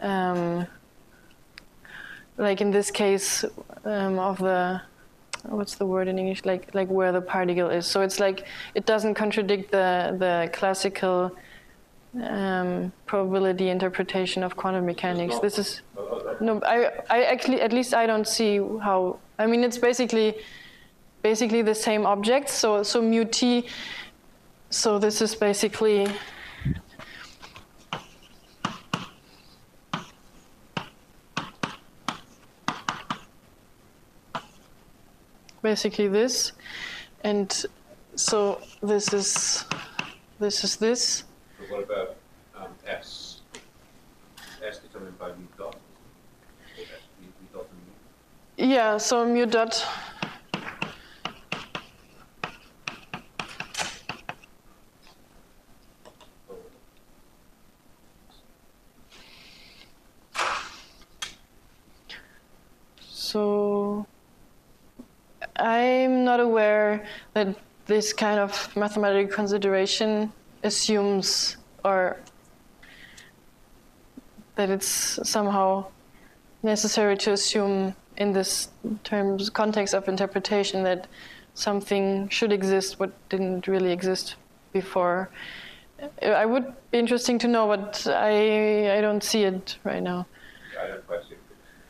like in this case, of the, what's the word in English? Like where the particle is. So it's like it doesn't contradict the classical probability interpretation of quantum mechanics. This is no. I actually, at least I don't see how. It's basically the same object. So mu t. So this is basically basically this, and so this is this. But what about S? S determined by mu dot? Or S, mu dot and mu? Yeah, so mu dot. So I'm not aware that this kind of mathematical consideration assumes, or that it's somehow necessary to assume in this terms context of interpretation that something should exist what didn't really exist before. I would be interesting to know, but I don't see it right now. I don't quite see it.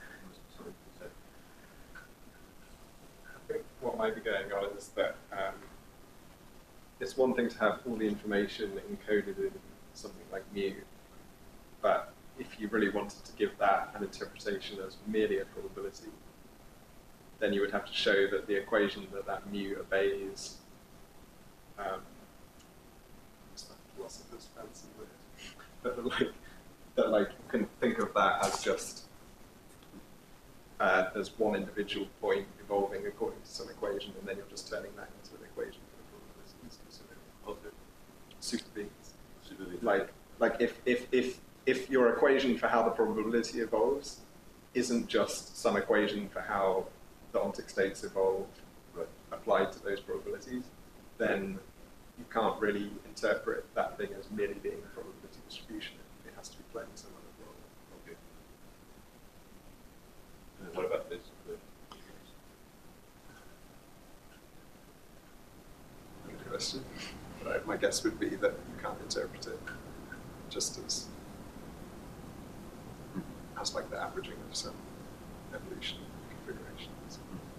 I think what might be going on is that it's one thing to have all the information encoded in something like mu, but if you really wanted to give that an interpretation as merely a probability, then you would have to show that the equation that mu obeys, what's that philosopher's fancy word? That you can think of that as just as one individual point evolving according to some equation, and then you're just turning that into an equation for the probabilities, considering superbeats. If your equation for how the probability evolves isn't just some equation for how the ontic states evolve applied to those probabilities, then you can't really interpret that thing as merely being a probability distribution. It has to be playing some other role. Okay. And what about this? Good question. But my guess would be that you can't interpret it just as like the averaging of some evolution configurations.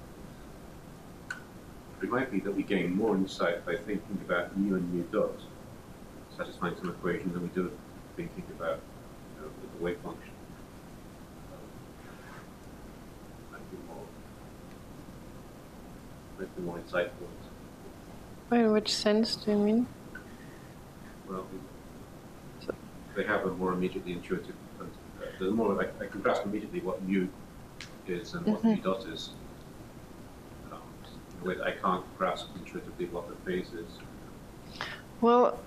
It might be that we gain more insight by thinking about mu and mu dot, satisfying some equation, than we do thinking about the wave function. Might be more insightful. In which sense do you mean? Well, they have a more immediately intuitive. The more I can grasp immediately what mu is and what mu dot is. In a way that I can't grasp intuitively what the phase is. Well,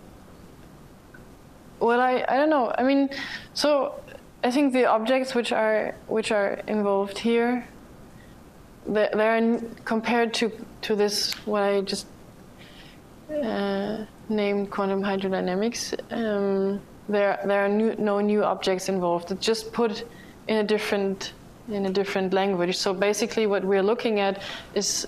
I don't know. I mean, so I think the objects which are involved here, they're compared to this what I just named quantum hydrodynamics. There are no new objects involved. It's just put in a different language. So basically, what we're looking at is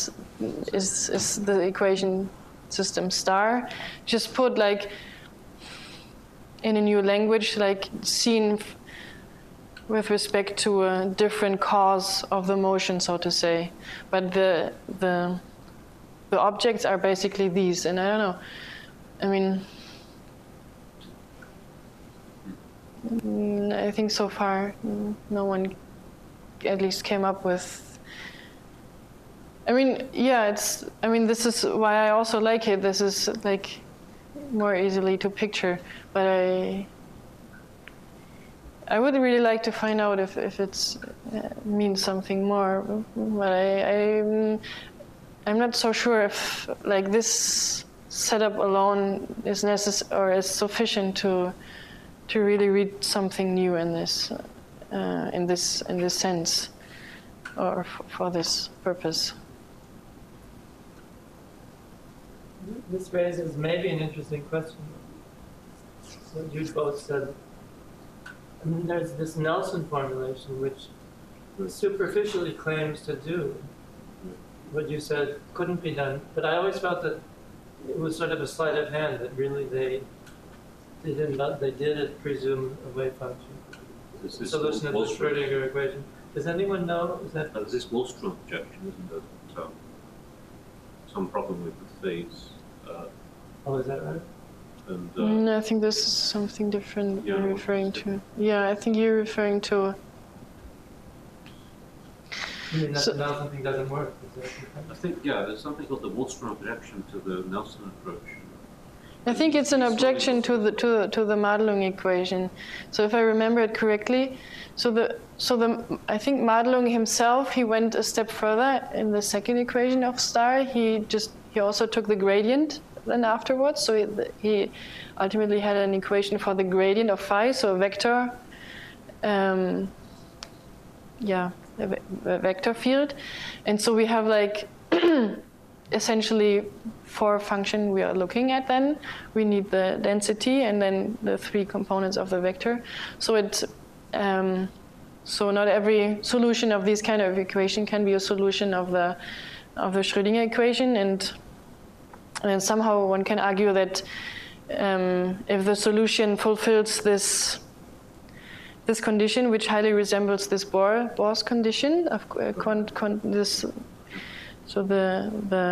the equation system star, just put like in a new language, like seen with respect to a different cause of the motion, so to say. But the objects are basically these, and I don't know. I mean, I think so far no one at least came up with. I mean, yeah, this is why I also like it. This is like more easily to picture, but I would really like to find out if it's means something more. But I'm not so sure if like this setup alone is necessary or is sufficient to really read something new in this sense, or for this purpose. This raises maybe an interesting question. So you both said, I mean, there's this Nelson formulation which superficially claims to do what you said couldn't be done, but I always felt that it was sort of a sleight of hand, that really they did presume a wave function. This is Solution of the Schrödinger equation. Does anyone know? Is that this Wallström objection, isn't it? So, some problem with the phase. Oh, is that right? And I think this is something different Yeah, you're referring to. Yeah, I think you're referring to. I mean, that So- the Nelson thing doesn't work. I think, yeah, there's something called the Wallstrom objection to the Nelson approach. I think it's an objection to the Madelung equation. So if I remember it correctly, I think Madelung himself, he went a step further in the second equation of star. He also took the gradient then afterwards. So he ultimately had an equation for the gradient of phi, so a vector. A vector field, and so we have like essentially 4 function we are looking at. Then we need the density and then the 3 components of the vector. So it's so not every solution of this kind of equation can be a solution of the Schrödinger equation, and somehow one can argue that if the solution fulfills this condition, which highly resembles this Bohr's condition of so the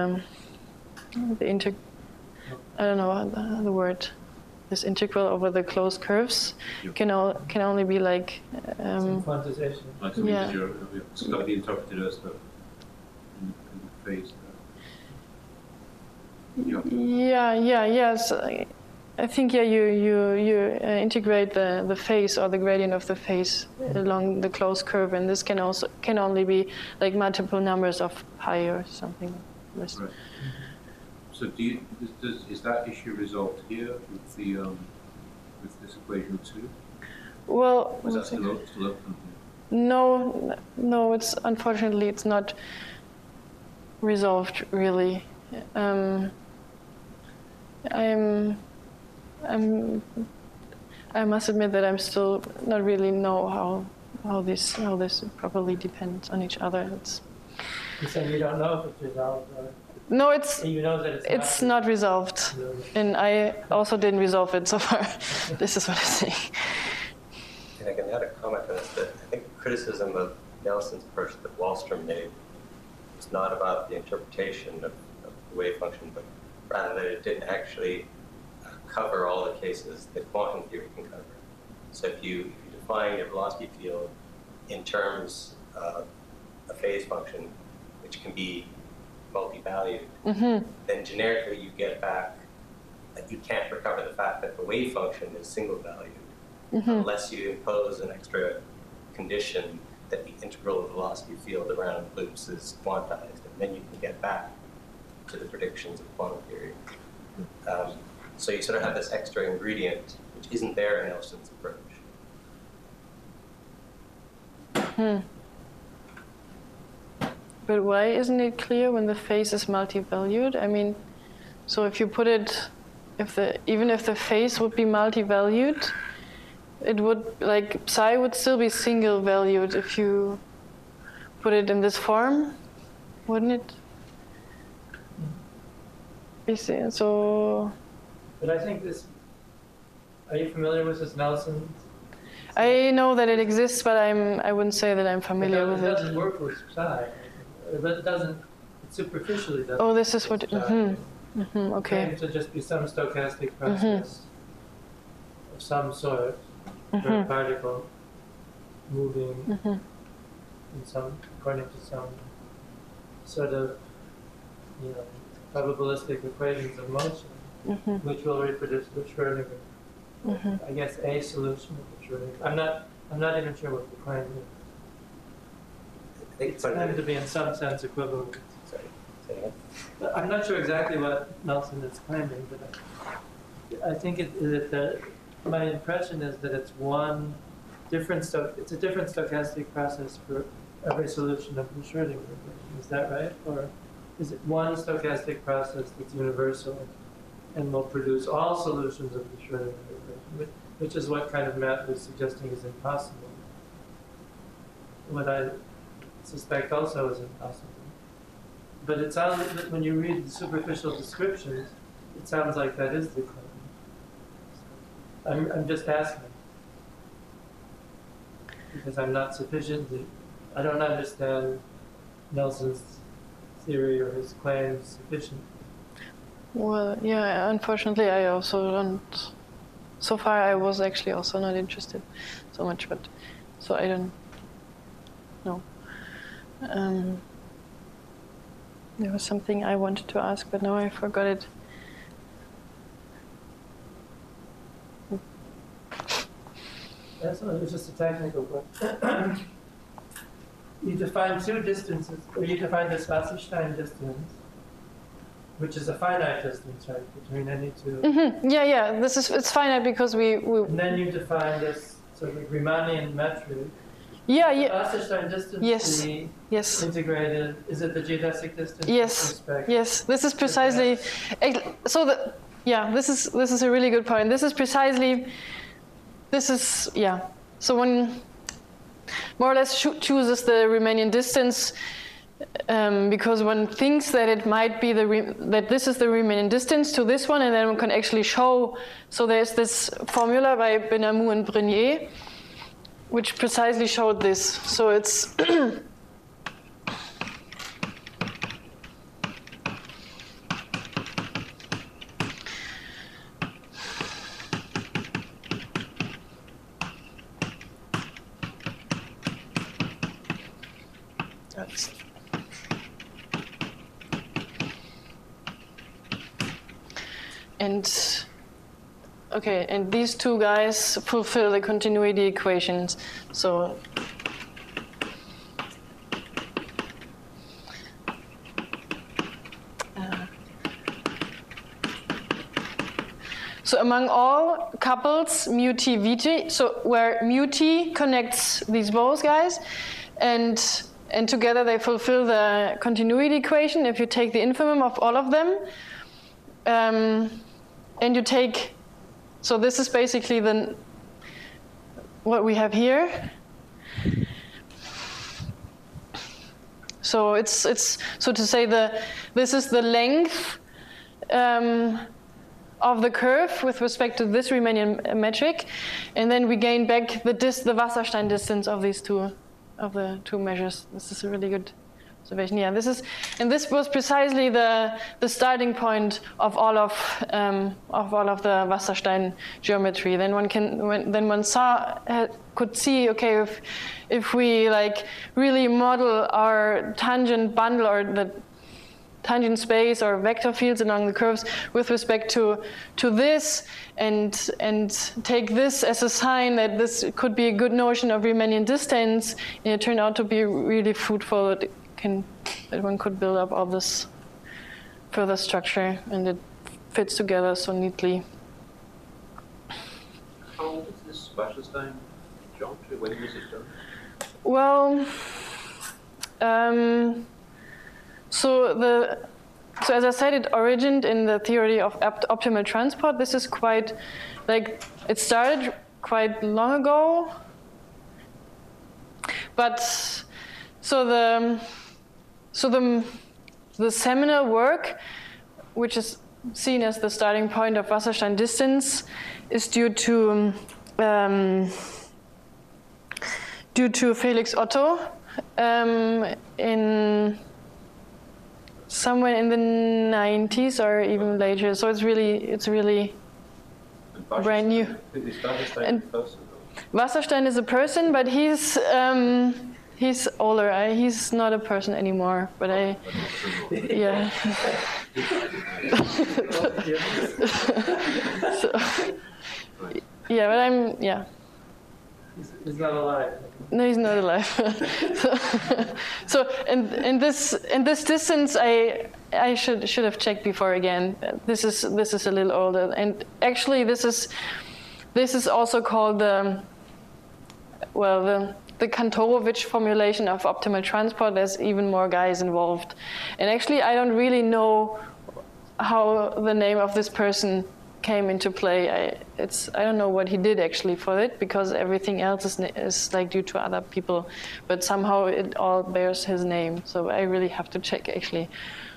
I don't know the word, this integral over the closed curves can only be like Quantization. Like it's got to be interpreted as the in the phase. Yes. I think you integrate the phase or the gradient of the phase along the closed curve, and this can only be like multiple numbers of pi or something. Right. So is that issue resolved here with this equation too? Well, Or is that still open? no, it's unfortunately it's not resolved really. I must admit that I'm still not really know how this properly depends on each other. You're saying you don't know if it's resolved, or No, it's you know that it's not resolved, and I also didn't resolve it so far. This is what I'm saying. And I can add a comment on this, that I think the criticism of Nelson's approach that Wallstrom made was not about the interpretation of the wave function, but rather that it didn't actually cover all the cases that quantum theory can cover. So if you define your velocity field in terms of a phase function, which can be multi-valued, then generically you get back that you can't recover the fact that the wave function is single-valued unless you impose an extra condition that the integral of the velocity field around loops is quantized, and then you can get back to the predictions of quantum theory. So you sort of have this extra ingredient which isn't there in Nelson's approach. But why isn't it clear when the phase is multi-valued? I mean, so if you put it, even if the phase would be multi-valued, it would, like, psi would still be single-valued if you put it in this form, wouldn't it? So. But I think this. Are you familiar with this Nelson? I know that it exists, but I wouldn't say that I'm familiar with It it. doesn't work with psi. It doesn't. It superficially doesn't. Oh, this is what. It Okay. claims to just be some stochastic process of some sort, for a particle moving according to some sort of, probabilistic equations of motion, which will reproduce the Schrödinger. I guess a solution of the Schrödinger. I'm not even sure what the claim is. I think It's claimed to be in some sense equivalent. Sorry, say again? I'm not sure exactly what Nelson is claiming, but I think my impression is that it's it's a different stochastic process for every solution of the Schrödinger equation. Is that right? Or is it one stochastic process that's universal and will produce all solutions of the Schrödinger equation, which is what kind of Matt was suggesting is impossible. What I suspect also is impossible. But it sounds, when you read the superficial descriptions, it sounds like that is the claim. I'm just asking, because I'm not I don't understand Nelson's theory or his claims sufficiently. Well, yeah, unfortunately, I also don't. So far, I was actually also not interested so much, but so I don't know. There was something I wanted to ask, but now I forgot it. That's not, it's just a technical one. You define two distances, or you define this Wasserstein distance, which is a finite distance, right, between any two. Mm-hmm. Yeah. It's finite because we. And then you define this sort of Riemannian metric. Yeah. The Wasserstein distance. Yes. The Yes. integrated. Is it the geodesic distance? Yes. with respect Yes. This is precisely. So the. Yeah. This is a really good point. This is precisely. This is So one more or less chooses the Riemannian distance because one thinks that it might be that this is the Riemannian distance to this one, and then one can actually show. So there's this formula by Benamou and Brenier, which precisely showed this. So it's and these two guys fulfill the continuity equations. So among all couples, mu t vt, so where mu t connects these both guys, and together they fulfill the continuity equation. If you take the infimum of all of them, and you take, so this is basically what we have here. So it's so to say this is the length of the curve with respect to this Riemannian metric, and then we gain back the Wasserstein distance of these two measures. This is a really good observation. Yeah, this was precisely the starting point of all of the Wasserstein geometry. Then one could see, okay, if we like really model our tangent bundle or the tangent space or vector fields along the curves with respect to this, and take this as a sign that this could be a good notion of Riemannian distance, and it turned out to be really fruitful. That one could build up all this further structure, and it fits together so neatly. How old is this Wasserstein geometry? When was it done? Well, so as I said, it origined in the theory of optimal transport. This is quite, it started quite long ago. But so the seminal work, which is seen as the starting point of Wasserstein distance, is due to Felix Otto in somewhere in the 90s or even later. So it's really brand new. And Wasserstein is a person, but he's older. He's not a person anymore. But yeah. So, yeah, but He's not alive. No, he's not alive. So in this distance, I should have checked before again. This is a little older, and actually this is also called the Kantorowicz formulation of optimal transport. There's even more guys involved, and actually I don't really know how the name of this person came into play. I don't know what he did actually for it, because everything else is like due to other people, but somehow it all bears his name. So I really have to check actually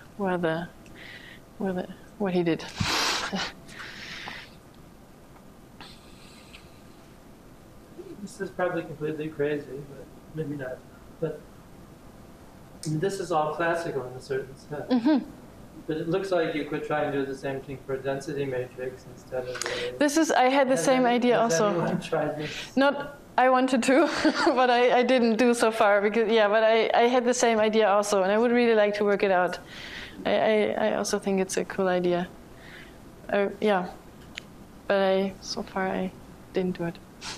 what he did. This is probably completely crazy, but maybe not. But I mean, this is all classical in a certain sense. Mm-hmm. But it looks like you could try and do the same thing for a density matrix instead of. I had the same idea also. Has anyone tried this? I wanted to, but I didn't do so far because but I had the same idea also, and I would really like to work it out. I also think it's a cool idea. But so far I didn't do it.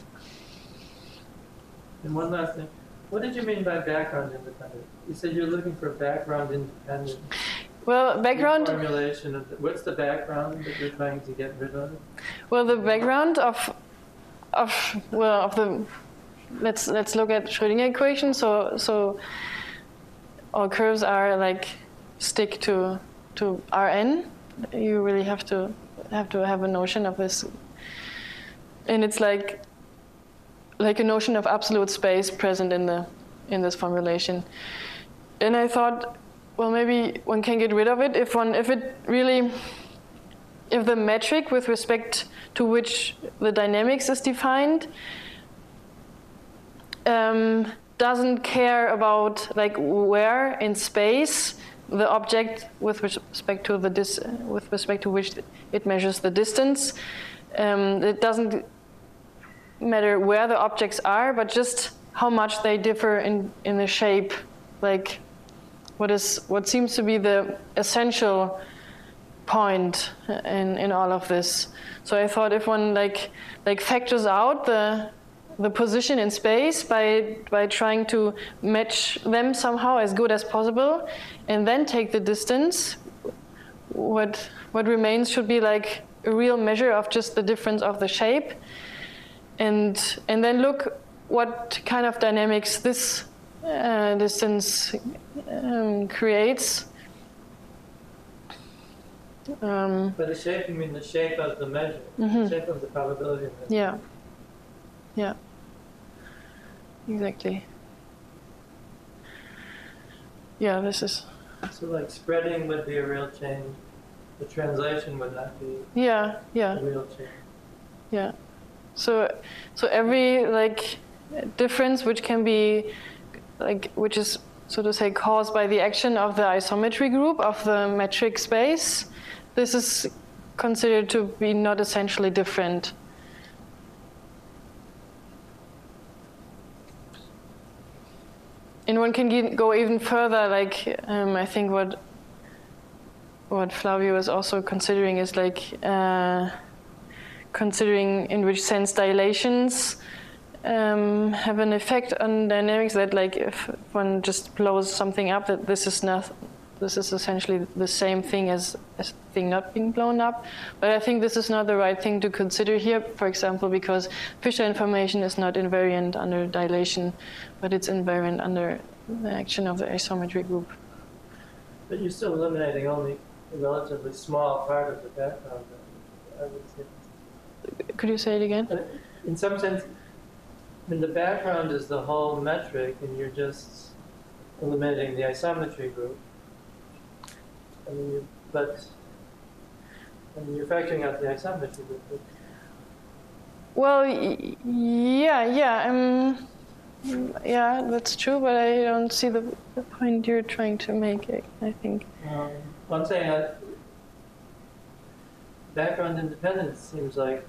And one last thing, what did you mean by background independent? You said you're looking for background independent. Well, background. Formulation of what's the background that you're trying to get rid of? Well, the background of the let's look at Schrödinger equation. So all curves are like stick to Rn. You really have to have a notion of this, and it's like a notion of absolute space present in this formulation. And I thought, well, maybe one can get rid of it if the metric with respect to which the dynamics is defined doesn't care about like where in space the object with respect to which it measures the distance. It doesn't matter where the objects are, but just how much they differ in the shape, like what seems to be the essential point in all of this. So I thought if one like factors out the position in space by trying to match them somehow as good as possible, and then take the distance, what remains should be like a real measure of just the difference of the shape, and then look what kind of dynamics this distance creates. By the shape, you mean the shape of the measure, the shape of the probability of measure. Yeah, exactly. Yeah, this is. So like spreading would be a real change. The translation would not be a real change. Yeah. So every like difference which can be which is so to say caused by the action of the isometry group of the metric space, this is considered to be not essentially different. And one can go even further, I think what Flavio is also considering is considering in which sense dilations have an effect on dynamics, that if one just blows something up, that this is essentially the same thing as thing not being blown up. But I think this is not the right thing to consider here, for example, because Fisher information is not invariant under dilation, but it's invariant under the action of the isometry group. But you're still eliminating only a relatively small part of the background, I would say. Could you say it again? In some sense, the background is the whole metric, and you're just eliminating the isometry group. You're factoring out the isometry group. Well, yeah, that's true, but I don't see the point you're trying to make, I think. I'm saying background independence seems like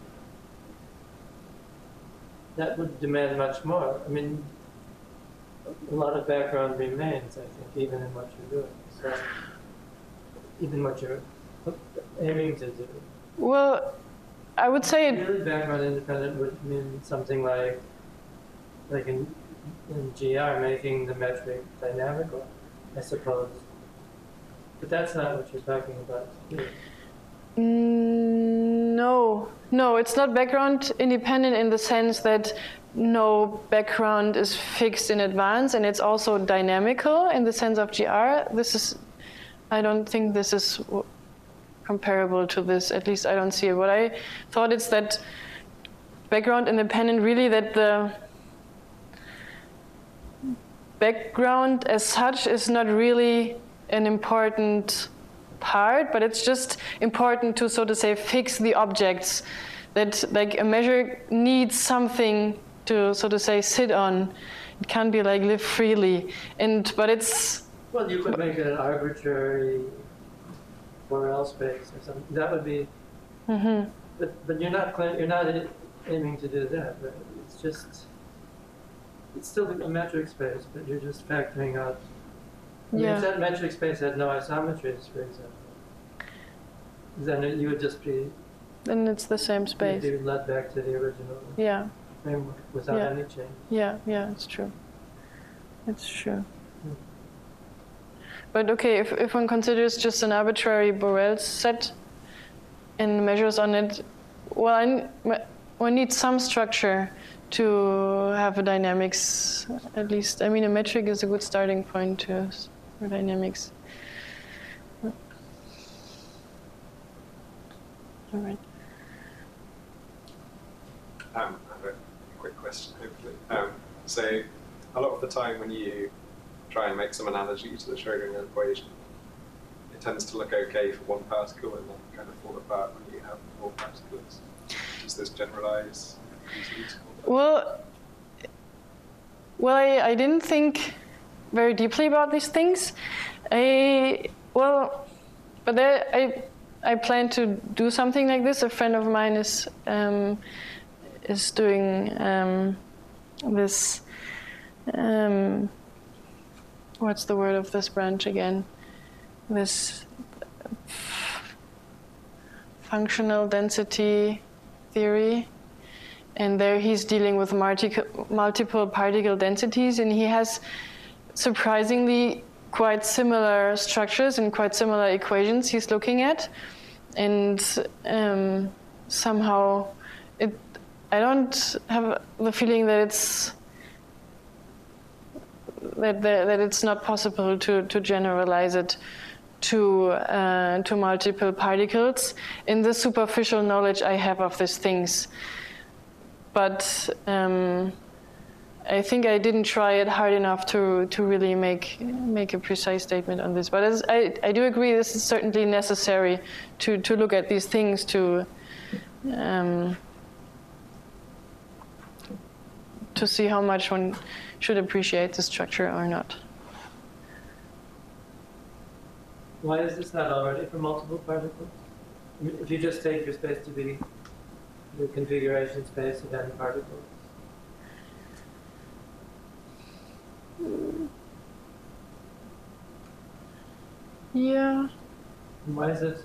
that would demand much more. I mean, a lot of background remains, I think, even in what you're doing. So, even what you're aiming to do. Well, I would say really background independent would mean something like in GR, making the metric dynamical, I suppose. But that's not what you're talking about here. No, it's not background independent in the sense that no background is fixed in advance, and it's also dynamical in the sense of GR. I don't think this is comparable to this. At least I don't see it. What I thought is that background independent, really, that the background as such is not really an important part, but it's just important to, so to say, fix the objects, that a measure needs something to, so to say, sit on. It can't be live freely, but it's. Well, you could make it an arbitrary Borel space or something. That would be. Mm-hmm. But you're not aiming to do that. Right? It's just it's still a metric space, but you're just factoring out. I mean, Yeah. if that metric space had no isometries, for example, then you would just be Then it's the same you'd space. be led back to the original Yeah, framework without Yeah. any change. yeah, it's true. It's true. But okay, if one considers just an arbitrary Borel set and measures on it, well, one needs some structure to have a dynamics, at least. I mean, a metric is a good starting point for dynamics. All right. I have a quick question, hopefully. So, a lot of the time when you try and make some analogy to the Schrödinger equation, it tends to look okay for one particle and then kind of fall apart when you have more particles. Does this generalize? Well, I didn't think very deeply about these things. I plan to do something like this. A friend of mine is doing this. What's the word of this branch again? This functional density theory. And there he's dealing with multiple particle densities, and he has surprisingly quite similar structures and quite similar equations he's looking at. And somehow I don't have the feeling that it's not possible to generalize it to multiple particles in the superficial knowledge I have of these things. But I think I didn't try it hard enough to really make a precise statement on this. But I do agree this is certainly necessary to look at these things to see how much one should appreciate the structure or not. Why is this not already for multiple particles? I mean, if you just take your space to be the configuration space of n particles. Yeah. Why is it?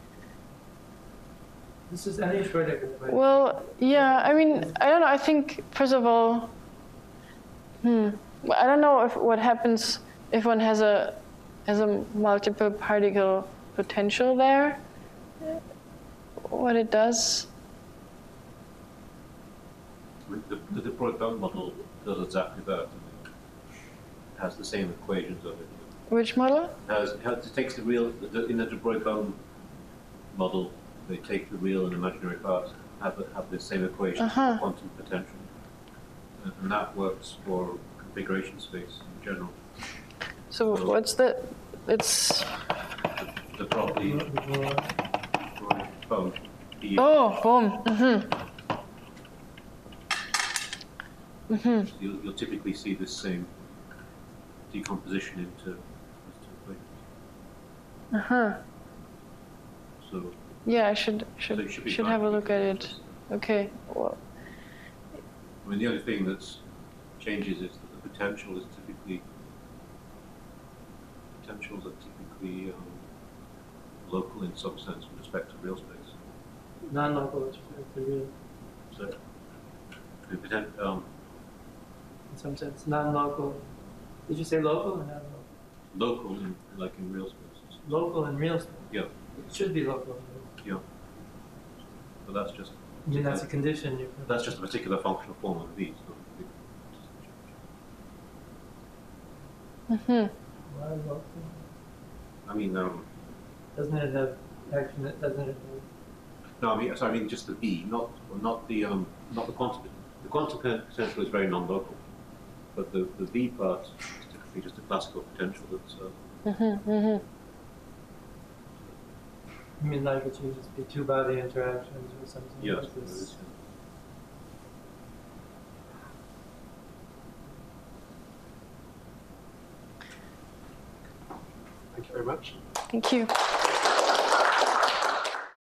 This is any Schrödinger equation. Well, yeah. I mean, I don't know. I think first of all, I don't know what happens if one has a multiple particle potential there. What it does. The de Broglie model does exactly that. It has the same equations of it. Which model? It takes the real, in the de Broglie model, they take the real and imaginary parts, have the same equation for quantum potential. And that works for configuration space in general. So what's it's... The property phone. Oh, boom. You'll typically see this same decomposition into equations. So Yeah, I should be have fine. a look at it. Okay. Well, I mean, the only thing that changes is that the potentials are typically local in some sense with respect to real space. Non-local with respect to real. So, In some sense, non-local. Did you say local or non-local? local in real spaces. Local and real space. Yeah, It should be local. yeah. But that's just. I mean, that's a condition. That's just a particular functional form of V. Why local? I mean, Doesn't it have action? Doesn't it? no, I mean just the V, not the quantum. The quantum potential is very non-local, but the V part is typically just a classical potential that's. I mean, like it should just be two-body interactions or something. Yes. Like this. Thank you very much. thank you.